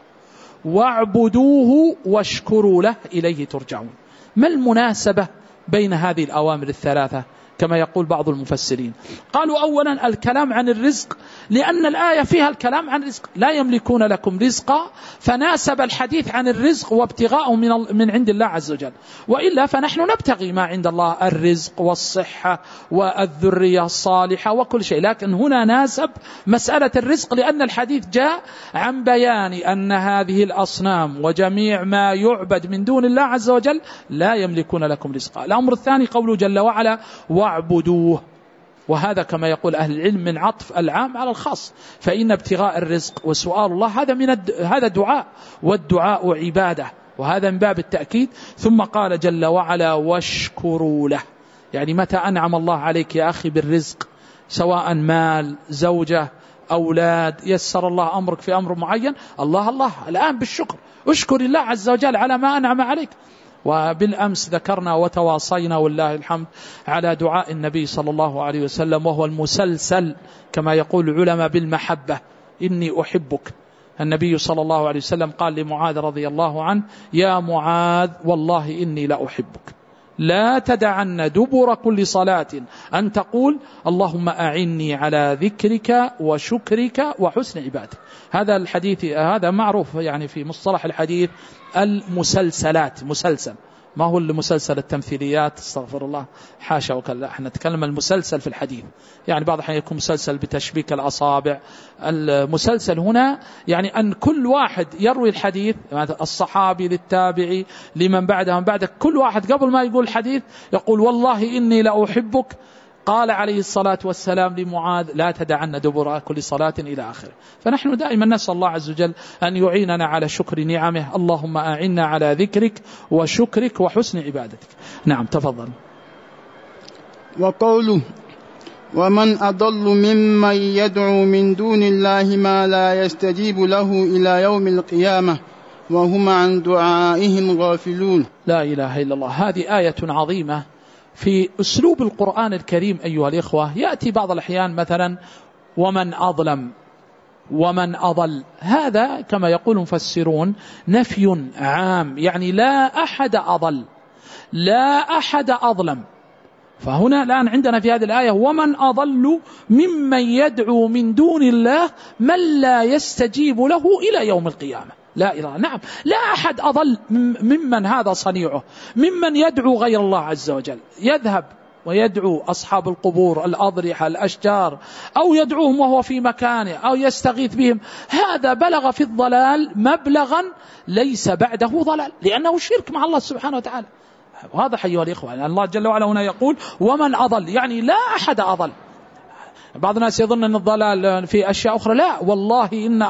واعبدوه واشكروا له إليه ترجعون. ما المناسبة بين هذه الأوامر الثلاثة؟ كما يقول بعض المفسرين قالوا: أولا الكلام عن الرزق لأن الآية فيها الكلام عن الرزق، لا يملكون لكم رزقا، فناسب الحديث عن الرزق وابتغاء من عند الله عز وجل، وإلا فنحن نبتغي ما عند الله، الرزق والصحة والذرية الصالحة وكل شيء، لكن هنا ناسب مسألة الرزق لأن الحديث جاء عن بيان أن هذه الأصنام وجميع ما يعبد من دون الله عز وجل لا يملكون لكم رزقا. الأمر الثاني قوله جل وعلا: واعبدوه، وهذا كما يقول أهل العلم من عطف العام على الخاص، فإن ابتغاء الرزق وسؤال الله هذا دعاء، والدعاء عبادة، وهذا من باب التأكيد. ثم قال جل وعلا: واشكروا له، يعني متى أنعم الله عليك يا أخي بالرزق، سواء مال، زوجة، أولاد، يسر الله أمرك في أمر معين، الله الآن بالشكر، اشكر الله عز وجل على ما أنعم عليك. وبالأمس ذكرنا وتواصينا والله الحمد على دعاء النبي صلى الله عليه وسلم، وهو المسلسل كما يقول العلماء بالمحبة: إني أحبك. النبي صلى الله عليه وسلم قال لمعاذ رضي الله عنه: يا معاذ والله إني لأحبك، لا تدعن دبر كل صلاة أن تقول اللهم أعني على ذكرك وشكرك وحسن عبادتك. هذا الحديث هذا معروف يعني في مصطلح الحديث المسلسلات، مسلسل ما هو المسلسل التمثيليات، استغفر الله، حاشا وكلا، احنا نتكلم المسلسل في الحديث. يعني بعض الأحيان يكون مسلسل بتشبيك الأصابع. المسلسل هنا يعني أن كل واحد يروي الحديث، الصحابي للتابعي لمن بعده من بعده، كل واحد قبل ما يقول الحديث يقول والله إني لأحبك، قال عليه الصلاة والسلام لمعاذ لا تدعن دبر كل صلاة إلى آخره. فنحن دائما نسأل الله عز وجل أن يعيننا على شكر نعمه. اللهم أعنا على ذكرك وشكرك وحسن عبادتك. نعم تفضل. وقوله ومن أضل ممن يدعو من دون الله ما لا يستجيب له إلى يوم القيامة وهم عن دعائهم غافلون. لا إله إلا الله. هذه آية عظيمة في أسلوب القرآن الكريم أيها الإخوة. يأتي بعض الأحيان مثلا ومن أظلم ومن أضل، هذا كما يقول مفسرون نفي عام، يعني لا أحد أضل لا أحد أظلم. فهنا الآن عندنا في هذه الآية ومن أضل ممن يدعو من دون الله من لا يستجيب له إلى يوم القيامة. لا إله، نعم، لا أحد أضل ممن هذا صنيعه، ممن يدعو غير الله عز وجل، يذهب ويدعو أصحاب القبور الأضرحة الأشجار، أو يدعوهم وهو في مكانه، أو يستغيث بهم. هذا بلغ في الضلال مبلغا ليس بعده ضلال، لأنه شرك مع الله سبحانه وتعالى. واضح أيها الإخوة؟ يعني الله جل وعلا هنا يقول ومن أضل، يعني لا أحد أضل. بعض الناس يظن أن الضلال في أشياء أخرى، لا والله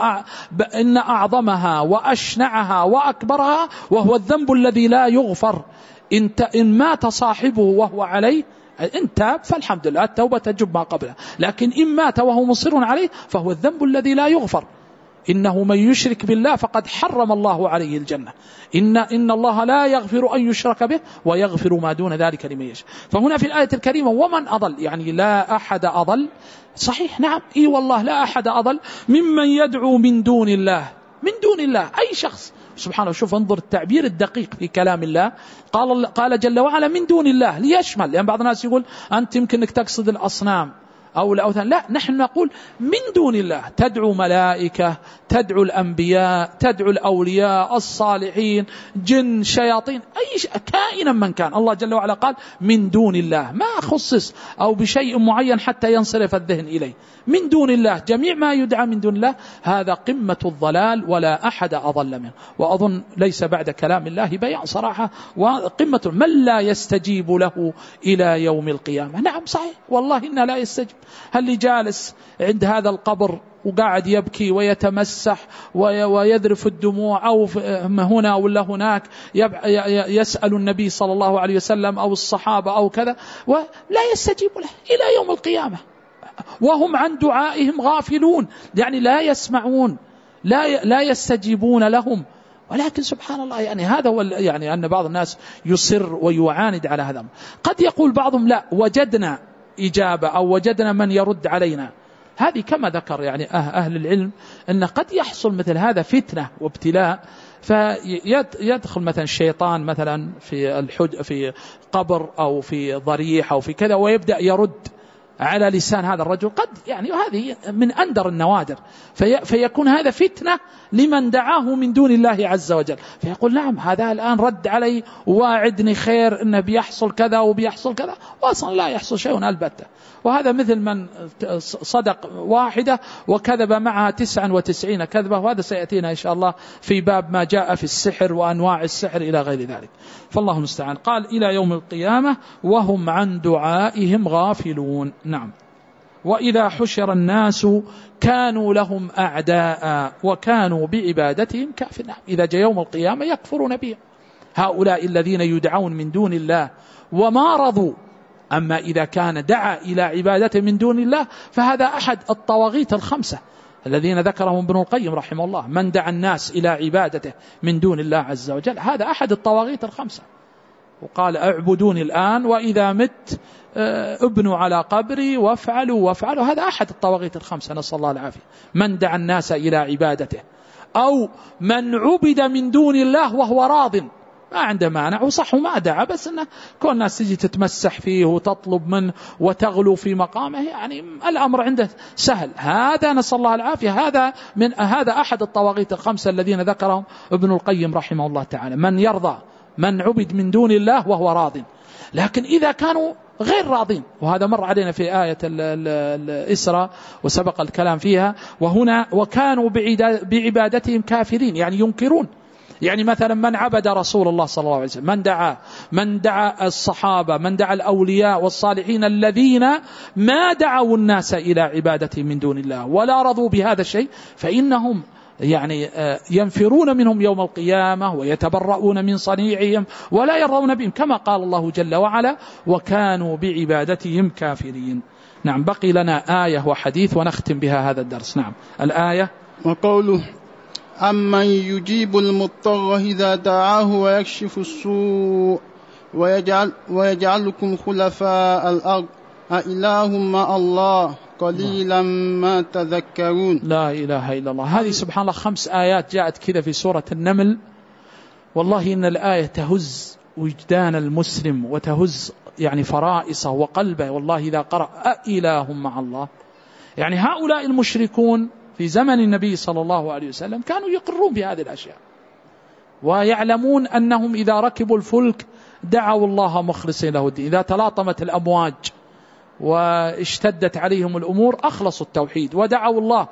إن أعظمها وأشنعها وأكبرها وهو الذنب الذي لا يغفر. إن مات صاحبه وهو عليه، إن تاب فالحمد لله، التوبة تجب ما قبلها، لكن إن مات وهو مصر عليه فهو الذنب الذي لا يغفر. إنه من يشرك بالله فقد حرم الله عليه الجنة. إن الله لا يغفر أن يشرك به ويغفر ما دون ذلك لمن يشاء. فهنا في الآية الكريمة ومن أضل، يعني لا أحد أضل. صحيح، نعم، إي والله لا أحد أضل ممن يدعو من دون الله. من دون الله أي شخص، سبحانه. شوف انظر التعبير الدقيق في كلام الله. قال جل وعلا من دون الله ليشمل، لأن بعض الناس يقول أنت يمكنك تقصد الأصنام أو الأوثان. لا، نحن نقول من دون الله. تدعو ملائكة، تدعو الأنبياء، تدعو الأولياء الصالحين، جن، شياطين، أي كائنا من كان. الله جل وعلا قال من دون الله، ما خصص أو بشيء معين حتى ينصرف الذهن إليه. من دون الله، جميع ما يدعى من دون الله هذا قمة الضلال ولا أحد أضل منه. وأظن ليس بعد كلام الله بيان صراحة، وقمة من لا يستجيب له إلى يوم القيامة. نعم صحيح، والله إنه لا يستجيب. هل جالس عند هذا القبر وقاعد يبكي ويتمسح ويذرف الدموع، أو هنا ولا هناك يسأل النبي صلى الله عليه وسلم أو الصحابة أو كذا، ولا يستجيب له إلى يوم القيامة وهم عن دعائهم غافلون، يعني لا يسمعون، لا يستجيبون لهم. ولكن سبحان الله، يعني هذا هو، يعني أن بعض الناس يصر ويعاند على هذا. قد يقول بعضهم لا وجدنا إجابة أو وجدنا من يرد علينا. هذه كما ذكر يعني أهل العلم أن قد يحصل مثل هذا فتنة وابتلاء، فيدخل مثلا الشيطان مثلا في قبر أو في ضريح أو في كذا، ويبدأ يرد على لسان هذا الرجل. قد يعني هذه من أندر النوادر، فيكون هذا فتنة لمن دعاه من دون الله عز وجل، فيقول نعم هذا الآن رد علي وواعدني خير إنه بيحصل كذا وبيحصل كذا، وأصلا لا يحصل شيء البتة. وهذا مثل من صدق واحدة وكذب معها 99 كذبة، وهذا سيأتينا إن شاء الله في باب ما جاء في السحر وأنواع السحر إلى غير ذلك. فالله المستعان. قال إلى يوم القيامة وهم عن دعائهم غافلون. نعم. وإذا حشر الناس كانوا لهم أعداء وكانوا بعبادتهم كافرين. نعم. إذا جاء يوم القيامة يكفرون بهم هؤلاء الذين يدعون من دون الله وما رضوا. أما إذا كان دعا إلى عبادته من دون الله فهذا أحد الطواغيت الخمسة الذين ذكرهم ابن القيم رحمه الله. من دعا الناس إلى عبادته من دون الله عز وجل هذا أحد الطواغيت الخمسة. وقال اعبدوني الآن وإذا مت ابنوا على قبري وافعلوا. هذا أحد الطواغيت الخمسة، نسأل الله العافية. من دعا الناس إلى عبادته، أو من عبد من دون الله وهو راض، ما عنده مانع وصح وما دعا، بس إنه كون الناس تجي تتمسح فيه وتطلب منه وتغلو في مقامه، يعني الأمر عنده سهل. هذا نسأل الله العافية، هذا أحد الطواغيت الخمسة الذين ذكرهم ابن القيم رحمه الله تعالى. من يرضى من عبد من دون الله وهو راض. لكن إذا كانوا غير راضين، وهذا مر علينا في آية الإسراء وسبق الكلام فيها، وهنا وكانوا بعبادتهم كافرين، يعني ينكرون. يعني مثلا من عبد رسول الله صلى الله عليه وسلم، من دعا الصحابة، من دعا الأولياء والصالحين الذين ما دعوا الناس إلى عبادتهم من دون الله ولا رضوا بهذا الشيء، فإنهم يعني ينفرون منهم يوم القيامة ويتبرؤون من صنيعهم ولا يرضون بهم، كما قال الله جل وعلا وكانوا بعبادتهم كافرين. نعم، بقي لنا آية وحديث ونختم بها هذا الدرس. نعم، الآية وقوله أمن يجيب المضطر إذا دعاه ويكشف السوء ويجعلكم خلفاء الأرض أإله مع الله قليلا ما تذكرون. لا إله إلا الله. هذه سبحان الله 5 آيات جاءت كذا في سورة النمل. والله إن الآية تهز وجدان المسلم وتهز يعني فرائصه وقلبه. والله إذا قرأ أإله مع الله، يعني هؤلاء المشركون في زمن النبي صلى الله عليه وسلم كانوا يقرون بهذه الأشياء، ويعلمون أنهم إذا ركبوا الفلك دعوا الله مخلصين له الدين، إذا تلاطمت الأمواج واشتدت عليهم الأمور أخلصوا التوحيد ودعوا الله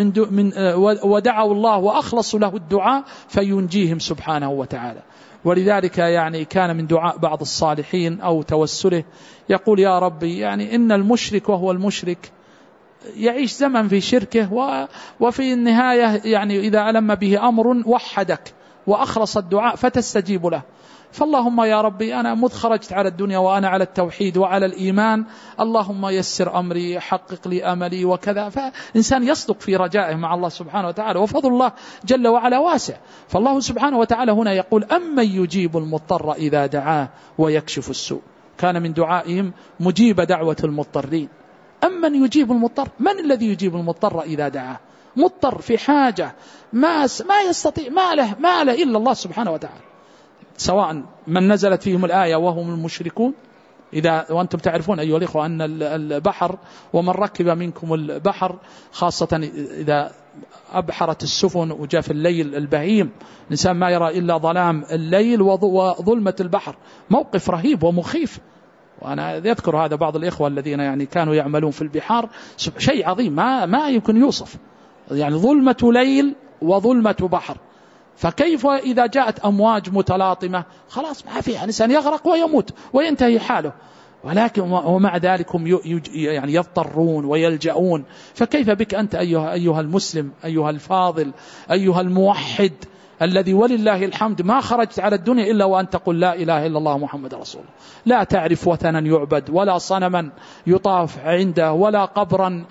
ودعوا الله وأخلصوا له الدعاء فينجيهم سبحانه وتعالى. ولذلك يعني كان من دعاء بعض الصالحين أو توسله يقول يا ربي يعني إن المشرك وهو المشرك يعيش زمن في شركه وفي النهاية يعني إذا ألم به أمر وحدك وأخلص الدعاء فتستجيب له. فاللهم يا ربي أنا مذ خرجت على الدنيا وأنا على التوحيد وعلى الإيمان، اللهم يسر أمري حقق لي أملي وكذا. فإنسان يصدق في رجائه مع الله سبحانه وتعالى، وفضل الله جل وعلا واسع. فالله سبحانه وتعالى هنا يقول أمن يجيب المضطر إذا دعاه ويكشف السوء. كان من دعائهم مجيب دعوة المضطرين. أمن يجيب المضطر، من الذي يجيب المضطر إذا دعاه؟ مضطر في حاجة ما يستطيع، ما له إلا الله سبحانه وتعالى، سواء من نزلت فيهم الآية وهم المشركون. وأنتم تعرفون أيها الإخوة أن البحر ومن ركب منكم البحر، خاصة إذا أبحرت السفن وجاء في الليل البهيم، الإنسان ما يرى إلا ظلام الليل وظلمة البحر، موقف رهيب ومخيف. وأنا أذكر هذا بعض الإخوة الذين يعني كانوا يعملون في البحار، شيء عظيم ما يمكن يوصف، يعني ظلمة ليل وظلمة بحر. فكيف إذا جاءت أمواج متلاطمة؟ خلاص ما فيها، الإنسان يغرق ويموت وينتهي حاله. ولكن ومع ذلك هم يعني يضطرون ويلجؤون. فكيف بك أنت أيها المسلم، أيها الفاضل، أيها الموحد الذي ولله الحمد ما خرجت على الدنيا إلا وأن تقول لا إله إلا الله محمد رسول الله، لا تعرف وثنا يعبد ولا صنما يطاف عنده ولا قبرا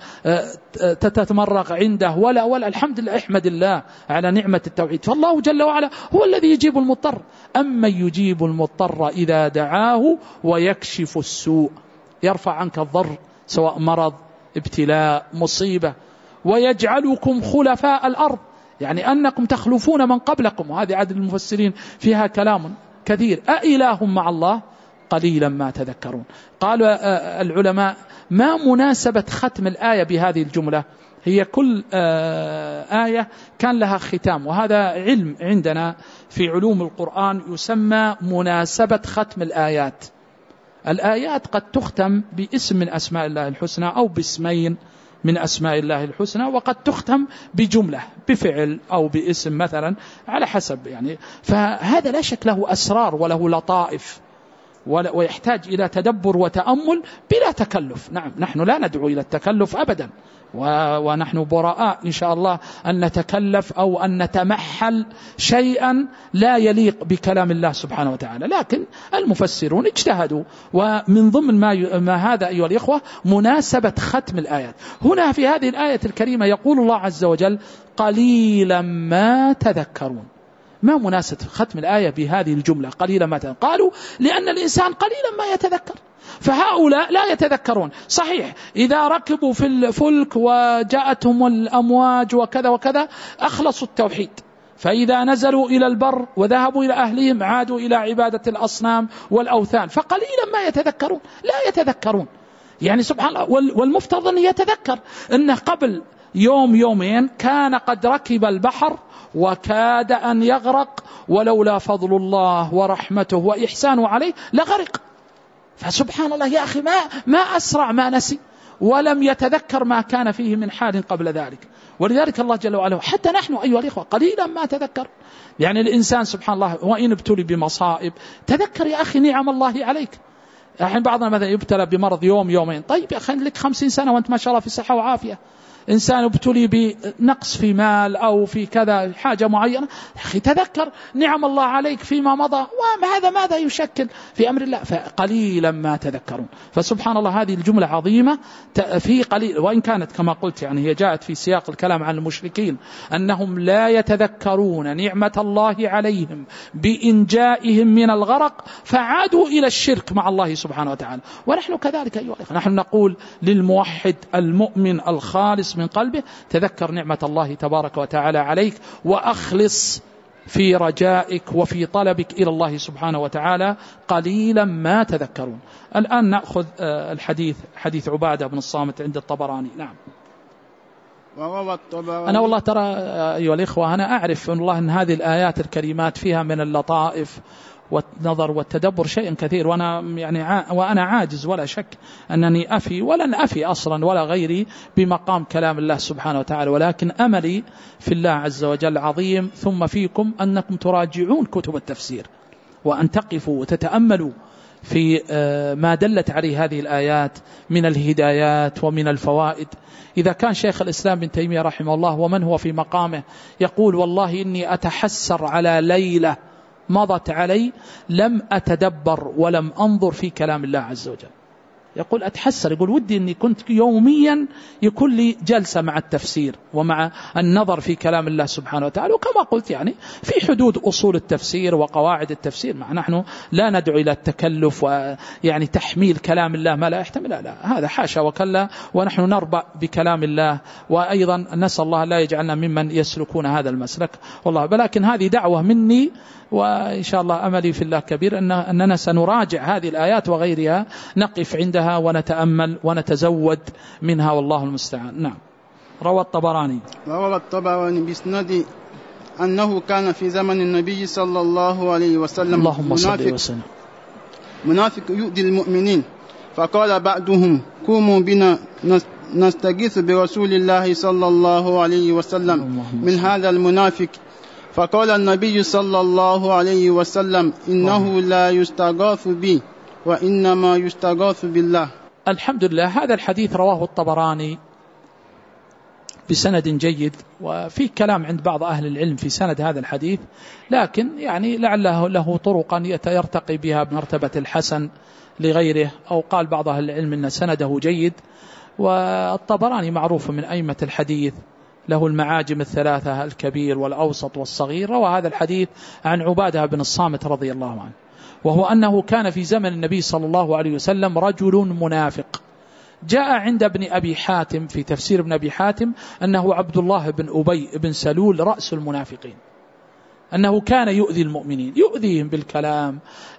تتمرق عنده ولا الحمد لله، احمد الله على نعمة التوحيد. فالله جل وعلا هو الذي يجيب المضطر. أما يجيب المضطر إذا دعاه ويكشف السوء، يرفع عنك الضر سواء مرض ابتلاء مصيبة، ويجعلكم خلفاء الأرض، يعني أنكم تخلفون من قبلكم. وهذه عدد المفسرين فيها كلام كثير. أإله مع الله قليلا ما تذكرون. قال العلماء ما مناسبة ختم الآية بهذه الجملة؟ هي كل آية كان لها ختام، وهذا علم عندنا في علوم القرآن يسمى مناسبة ختم الآيات. الآيات قد تختم باسم من أسماء الله الحسنى أو باسمين من أسماء الله الحسنى، وقد تختم بجملة بفعل أو باسم مثلا على حسب يعني. فهذا لا شك له أسرار وله لطائف ويحتاج إلى تدبر وتأمل بلا تكلف. نعم، نحن لا ندعو إلى التكلف أبدا، ونحن براء إن شاء الله أن نتكلف أو أن نتمحل شيئا لا يليق بكلام الله سبحانه وتعالى. لكن المفسرون اجتهدوا، ومن ضمن ما هذا أيها الإخوة مناسبة ختم الآيات. هنا في هذه الآية الكريمة يقول الله عز وجل قليلا ما تذكرون. ما مناسبة ختم الآية بهذه الجملة قليلا ما تذكرون؟ قالوا لأن الإنسان قليلا ما يتذكر، فهؤلاء لا يتذكرون. صحيح إذا ركبوا في الفلك وجاءتهم الأمواج وكذا وكذا أخلصوا التوحيد، فإذا نزلوا إلى البر وذهبوا إلى أهلهم عادوا إلى عبادة الأصنام والأوثان، فقليلا ما يتذكرون، لا يتذكرون. يعني سبحان الله، والمفترض أن يتذكر أنه قبل يوم يومين كان قد ركب البحر وكاد أن يغرق، ولولا فضل الله ورحمته وإحسانه عليه لغرق. فسبحان الله يا أخي، ما أسرع ما نسي ولم يتذكر ما كان فيه من حال قبل ذلك. ولذلك الله جل وعلا حتى نحن أيها الإخوة قليلا ما تذكر. يعني الإنسان سبحان الله وإن ابتلي بمصائب تذكر يا أخي نعم الله عليك. الحين بعضنا مثلا يبتلى بمرض يوم يومين، طيب يا أخي لك 50 سنة وأنت ما شاء الله في صحة وعافية. إنسان ابتلي بنقص في مال أو في كذا حاجة معينة، أخي تذكر نعم الله عليك فيما مضى، وهذا ماذا يشكل في أمر الله، فقليلا ما تذكرون. فسبحان الله هذه الجملة عظيمة في قليل، وإن كانت كما قلت يعني هي جاءت في سياق الكلام عن المشركين أنهم لا يتذكرون نعمة الله عليهم بإنجائهم من الغرق فعادوا إلى الشرك مع الله سبحانه وتعالى. ونحن كذلك أيها الأخوة، نحن نقول للموحد المؤمن الخالص من قلبه تذكر نعمة الله تبارك وتعالى عليك، وأخلص في رجائك وفي طلبك إلى الله سبحانه وتعالى، قليلا ما تذكرون. الآن نأخذ الحديث، حديث عبادة بن الصامت عند الطبراني. نعم. أنا والله ترى أيها الإخوة أنا أعرف والله أن هذه الآيات الكريمات فيها من اللطائف والنظر والتدبر شيء كثير، وأنا عاجز ولا شك أنني أفي ولن أفي أصلا ولا غيري بمقام كلام الله سبحانه وتعالى، ولكن أملي في الله عز وجل عظيم، ثم فيكم أنكم تراجعون كتب التفسير وأن تقفوا وتتأملوا في ما دلت عليه هذه الآيات من الهدايات ومن الفوائد. إذا كان شيخ الإسلام بن تيمية رحمه الله ومن هو في مقامه يقول والله إني أتحسر على ليلة مضت علي لم أتدبر ولم أنظر في كلام الله عز وجل، يقول أتحسر، يقول ودي أني كنت يوميا يكون لي جلسة مع التفسير ومع النظر في كلام الله سبحانه وتعالى. وكما قلت يعني في حدود أصول التفسير وقواعد التفسير، مع نحن لا ندعو إلى التكلف ويعني تحميل كلام الله ما لا يحتمل، لا هذا حاشا وكلا، ونحن نربأ بكلام الله، وأيضا نسأل الله لا يجعلنا ممن يسلكون هذا المسلك والله. ولكن هذه دعوة مني، وإن شاء الله أملي في الله كبير أننا سنراجع هذه الآيات وغيرها، نقف عندها ونتأمل ونتزود منها والله المستعان. نعم. روى الطبراني بإسناد أنه كان في زمن النبي صلى الله عليه وسلم منافق يؤذي المؤمنين، فقال بعضهم قوموا بنا نستغيث برسول الله صلى الله عليه وسلم من هذا المنافق، فقال النبي صلى الله عليه وسلم إنه لا يستغاث بي وإنما يستغاث بالله. الحمد لله. هذا الحديث رواه الطبراني بسند جيد، وفي كلام عند بعض أهل العلم في سند هذا الحديث، لكن يعني لعله له طرقا يرتقي بها بمرتبة الحسن لغيره، أو قال بعض أهل العلم أن سنده جيد. والطبراني معروف من أئمة الحديث، له المعاجم الثلاثة الكبير والأوسط والصغير. روى هذا الحديث عن عبادة بن الصامت رضي الله عنه، وهو أنه كان في زمن النبي صلى الله عليه وسلم رجل منافق. جاء عند ابن أبي حاتم في تفسير ابن أبي حاتم أنه عبد الله بن أبي بن سلول رأس المنافقين، أنه كان يؤذي المؤمنين، يؤذيهم بالكلام،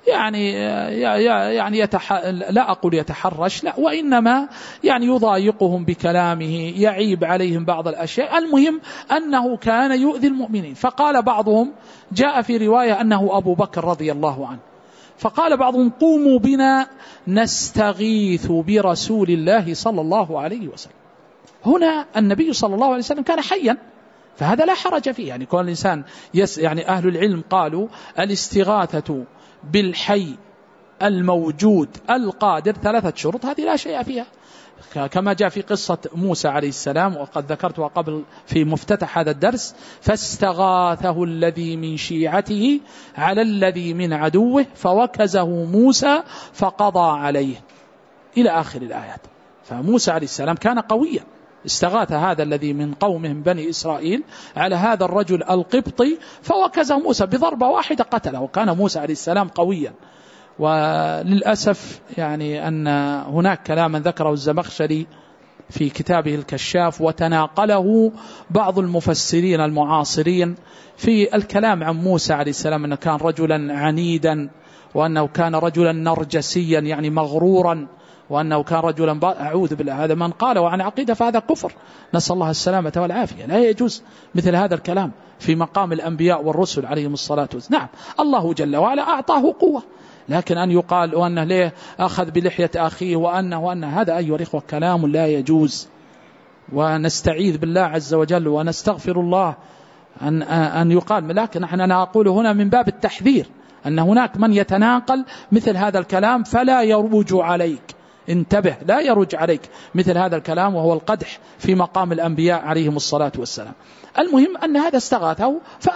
يعني لا أقول يتحرش، لا، وإنما يعني يضايقهم بكلامه، يعيب عليهم بعض الأشياء، المهم أنه كان يؤذي المؤمنين. فقال بعضهم، جاء في رواية أنه أبو بكر رضي الله عنه، فقال بعضهم قوموا بنا نستغيث برسول الله صلى الله عليه وسلم. هنا النبي صلى الله عليه وسلم كان حيا، فهذا لا حرج فيه، يعني كون الإنسان يعني أهل العلم قالوا الاستغاثة بالحي الموجود القادر 3 شروط، هذه لا شيء فيها، كما جاء في قصة موسى عليه السلام وقد ذكرتها قبل في مفتتح هذا الدرس، فاستغاثه الذي من شيعته على الذي من عدوه فوكزه موسى فقضى عليه إلى آخر الآيات. فموسى عليه السلام كان قويا، استغاث هذا الذي من قومهم بني إسرائيل على هذا الرجل القبطي فوكزه موسى بضربة واحدة قتله، وكان موسى عليه السلام قويا. وللأسف يعني أن هناك كلاما ذكره الزمخشري في كتابه الكشاف وتناقله بعض المفسرين المعاصرين في الكلام عن موسى عليه السلام، أنه كان رجلا عنيدا، وأنه كان رجلا نرجسيا يعني مغرورا، وأنه كان رجلا أعوذ بالله، هذا من قال وعن عقيدة فهذا كفر، نسأل الله السلامة والعافية. لا يجوز مثل هذا الكلام في مقام الأنبياء والرسل عليهم الصلاة والسلام. نعم الله جل وعلا أعطاه قوة، لكن أن يقال وأنه ليه أخذ بلحية أخيه وأن هذا أيها الإخوة كلام لا يجوز، ونستعيذ بالله عز وجل ونستغفر الله أن يقال. لكن نحن نقول هنا من باب التحذير أن هناك من يتناقل مثل هذا الكلام فلا يروج عليك، انتبه، لا يروج عليك مثل هذا الكلام وهو القدح في مقام الأنبياء عليهم الصلاة والسلام. المهم أن هذا استغاثه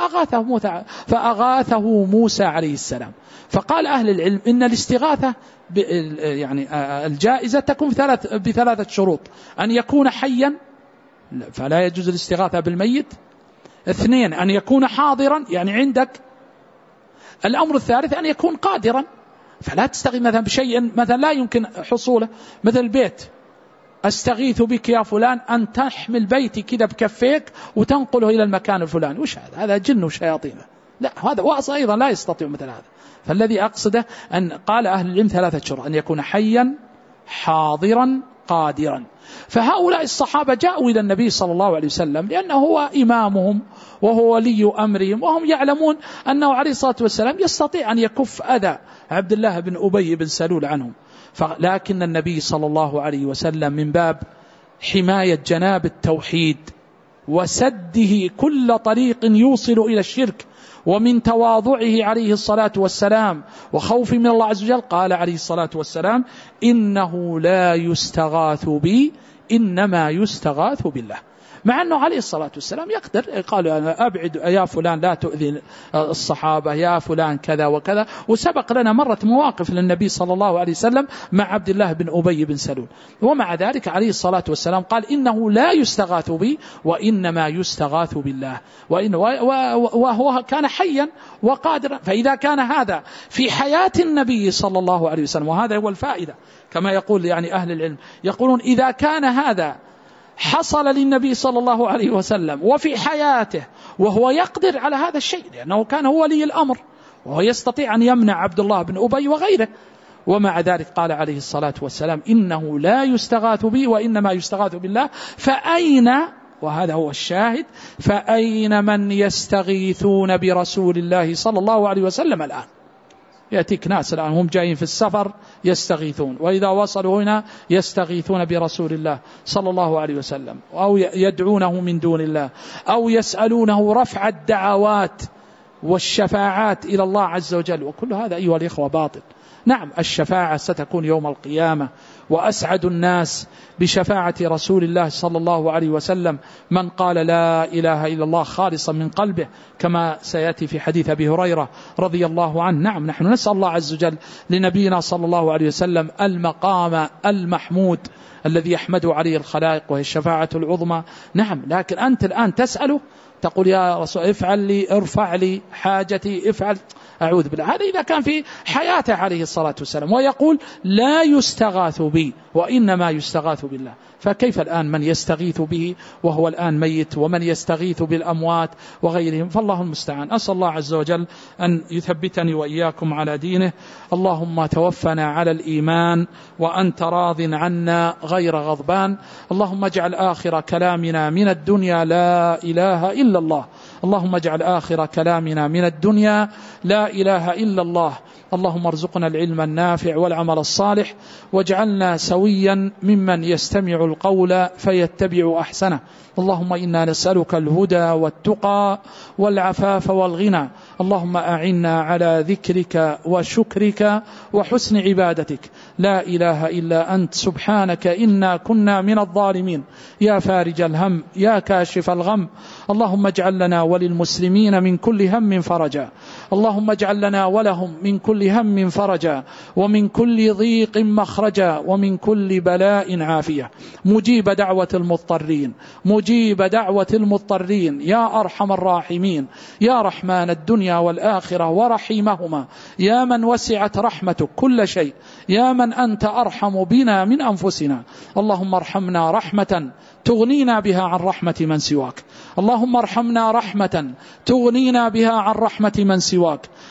فأغاثه موسى عليه السلام. فقال أهل العلم إن الاستغاثة يعني الجائزة تكون بثلاثة شروط: أن يكون حيا فلا يجوز الاستغاثة بالميت، 2 أن يكون حاضرا يعني عندك، الأمر الثالث أن يكون قادرا، فلا تستغيث مثلا بشيء مثلا لا يمكن حصوله، مثل البيت، أستغيث بك يا فلان أن تحمل بيتي كذا بكفيك وتنقله إلى المكان الفلاني، وش هذا جن وشياطين، لا هذا وأصلا أيضا لا يستطيع مثل هذا. فالذي أقصده أن قال أهل العلم 3 شروط: أن يكون حيا حاضرا قادرا. فهؤلاء الصحابة جاءوا إلى النبي صلى الله عليه وسلم لأنه هو إمامهم وهو ولي أمرهم، وهم يعلمون أنه عليه الصلاة والسلام يستطيع أن يكف أذى عبد الله بن أبي بن سلول عنهم. لكن النبي صلى الله عليه وسلم من باب حماية جناب التوحيد وسده كل طريق يوصل إلى الشرك، ومن تواضعه عليه الصلاة والسلام وخوف من الله عز وجل، قال عليه الصلاة والسلام: إنه لا يستغاث بي إنما يستغاث بالله. مع أنه عليه الصلاة والسلام يقدر، قال أنا أبعد يا فلان لا تؤذي الصحابة، يا فلان كذا وكذا، وسبق لنا مرة مواقف للنبي صلى الله عليه وسلم مع عبد الله بن أبي بن سلول، ومع ذلك عليه الصلاة والسلام قال: إنه لا يستغاث بي وإنما يستغاث بالله، وهو كان حيا وقادرا. فإذا كان هذا في حياة النبي صلى الله عليه وسلم، وهذا هو الفائدة كما يقول يعني أهل العلم، يقولون إذا كان هذا حصل للنبي صلى الله عليه وسلم وفي حياته وهو يقدر على هذا الشيء، لأنه كان هو ولي الأمر وهو يستطيع أن يمنع عبد الله بن أبي وغيره، ومع ذلك قال عليه الصلاة والسلام: إنه لا يستغاث بي وإنما يستغاث بالله. فأين، وهذا هو الشاهد، فأين من يستغيثون برسول الله صلى الله عليه وسلم الآن؟ يأتيك ناس الآن هم جايين في السفر يستغيثون، وإذا وصلوا هنا يستغيثون برسول الله صلى الله عليه وسلم، أو يدعونه من دون الله، أو يسألونه رفع الدعوات والشفاعات إلى الله عز وجل. وكل هذا أيها الإخوة باطل. نعم الشفاعة ستكون يوم القيامة، وأسعد الناس بشفاعة رسول الله صلى الله عليه وسلم من قال لا إله إلا الله خالصا من قلبه، كما سيأتي في حديث أبي هريرة رضي الله عنه. نعم نحن نسأل الله عز وجل لنبينا صلى الله عليه وسلم المقام المحمود الذي يحمد عليه الخلائق، وهي الشفاعة العظمى. نعم، لكن أنت الآن تسأله تقول: يا رسول افعل لي، ارفع لي حاجتي، افعل. أعوذ بالله. هذا إذا كان في حياته عليه الصلاة والسلام، ويقول: لا يستغاث بي وإنما يستغاث بالله. فكيف الآن من يستغيث به وهو الآن ميت، ومن يستغيث بالأموات وغيرهم؟ فالله المستعان. أسأل الله عز وجل أن يثبتني وإياكم على دينه. اللهم توفنا على الإيمان وأنت راض عنا غير غضبان. اللهم اجعل آخر كلامنا من الدنيا لا إله إلا الله. اللهم اجعل آخر كلامنا من الدنيا لا إله إلا الله. اللهم ارزقنا العلم النافع والعمل الصالح، واجعلنا سويا ممن يستمع القول فيتبع أحسنه. اللهم إنا نسألك الهدى والتقى والعفاف والغنى. اللهم أعنا على ذكرك وشكرك وحسن عبادتك. لا إله إلا أنت سبحانك إنا كنا من الظالمين. يا فارج الهم، يا كاشف الغم. اللهم اجعل لنا وللمسلمين من كل هم فرجا. اللهم اجعل لنا ولهم من كل هم فرجا، ومن كل ضيق مخرجا، ومن كل بلاء عافية. مجيب دعوة المضطرين، مجيب دعوة المضطرين، يا أرحم الراحمين، يا رحمن الدنيا والآخرة ورحيمهما، يا من وسعت رحمتك كل شيء، يا من أنت أرحم بنا من أنفسنا. اللهم ارحمنا رحمة تغنينا بها عن رحمة من سواك. اللهم ارحمنا رحمة تغنينا بها عن رحمة من سواك.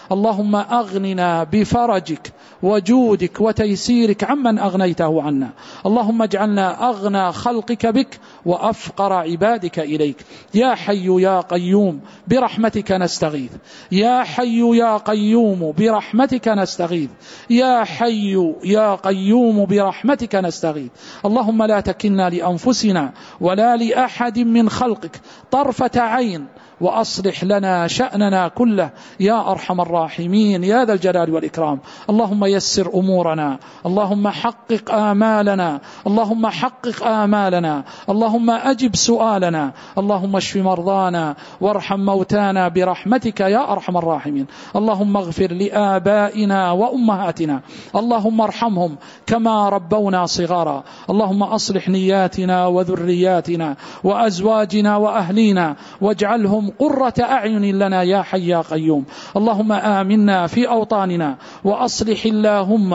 اللهم أغننا بفرجك وجودك وتيسيرك عمن أغنيته عنا. اللهم اجعلنا أغنى خلقك بك وأفقر عبادك إليك. يا حي يا قيوم برحمتك نستغيث. يا حي يا قيوم برحمتك نستغيث. يا حي يا قيوم برحمتك نستغيث. اللهم لا تكلنا لأنفسنا ولا لأحد من خلقك طرفة عين، وأصلح لنا شأننا كله يا أرحم الراحمين يا ذا الجلال والإكرام. اللهم يسر أمورنا، اللهم حقق آمالنا، اللهم حقق آمالنا، اللهم أجب سؤالنا، اللهم اشف مرضانا وارحم موتانا برحمتك يا أرحم الراحمين. اللهم اغفر لآبائنا وأمهاتنا، اللهم ارحمهم كما ربونا صغارا. اللهم أصلح نياتنا وذرياتنا وأزواجنا وأهلينا واجعلهم قرة أعين لنا يا حي يا قيوم. اللهم آمنا في أوطاننا وأصلح اللهم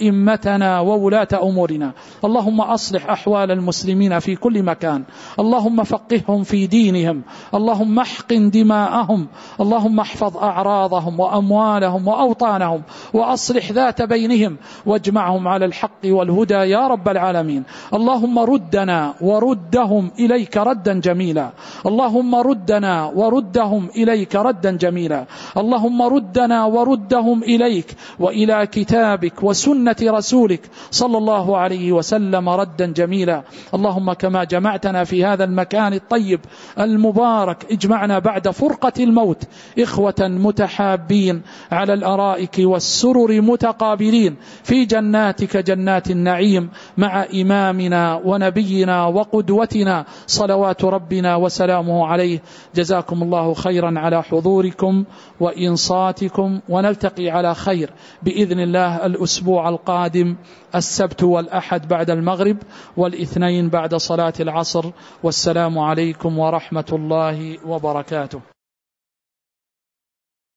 أئمتنا وولاة أمورنا. اللهم أصلح أحوال المسلمين في كل مكان. اللهم فقههم في دينهم، اللهم احقن دماءهم، اللهم احفظ أعراضهم وأموالهم وأوطانهم، وأصلح ذات بينهم واجمعهم على الحق والهدى يا رب العالمين. اللهم ردنا وردهم إليك ردا جميلا. اللهم ردنا وردهم إليك ردا جميلا. اللهم ردنا وردهم إليك وإلى كتابك وسنة رسولك صلى الله عليه وسلم ردا جميلا. اللهم كما جمعتنا في هذا المكان الطيب المبارك اجمعنا بعد فرقة الموت إخوة متحابين على الأرائك والسرر متقابلين في جناتك جنات النعيم مع إمامنا ونبينا وقدوتنا صلوات ربنا وسلامه عليه. جزاكم الله خيرا على حضوركم وإنصاتكم، ونلتقي على خير بإذن الله الأسبوع القادم، السبت والأحد بعد المغرب والاثنين بعد صلاة العصر. والسلام عليكم ورحمة الله وبركاته.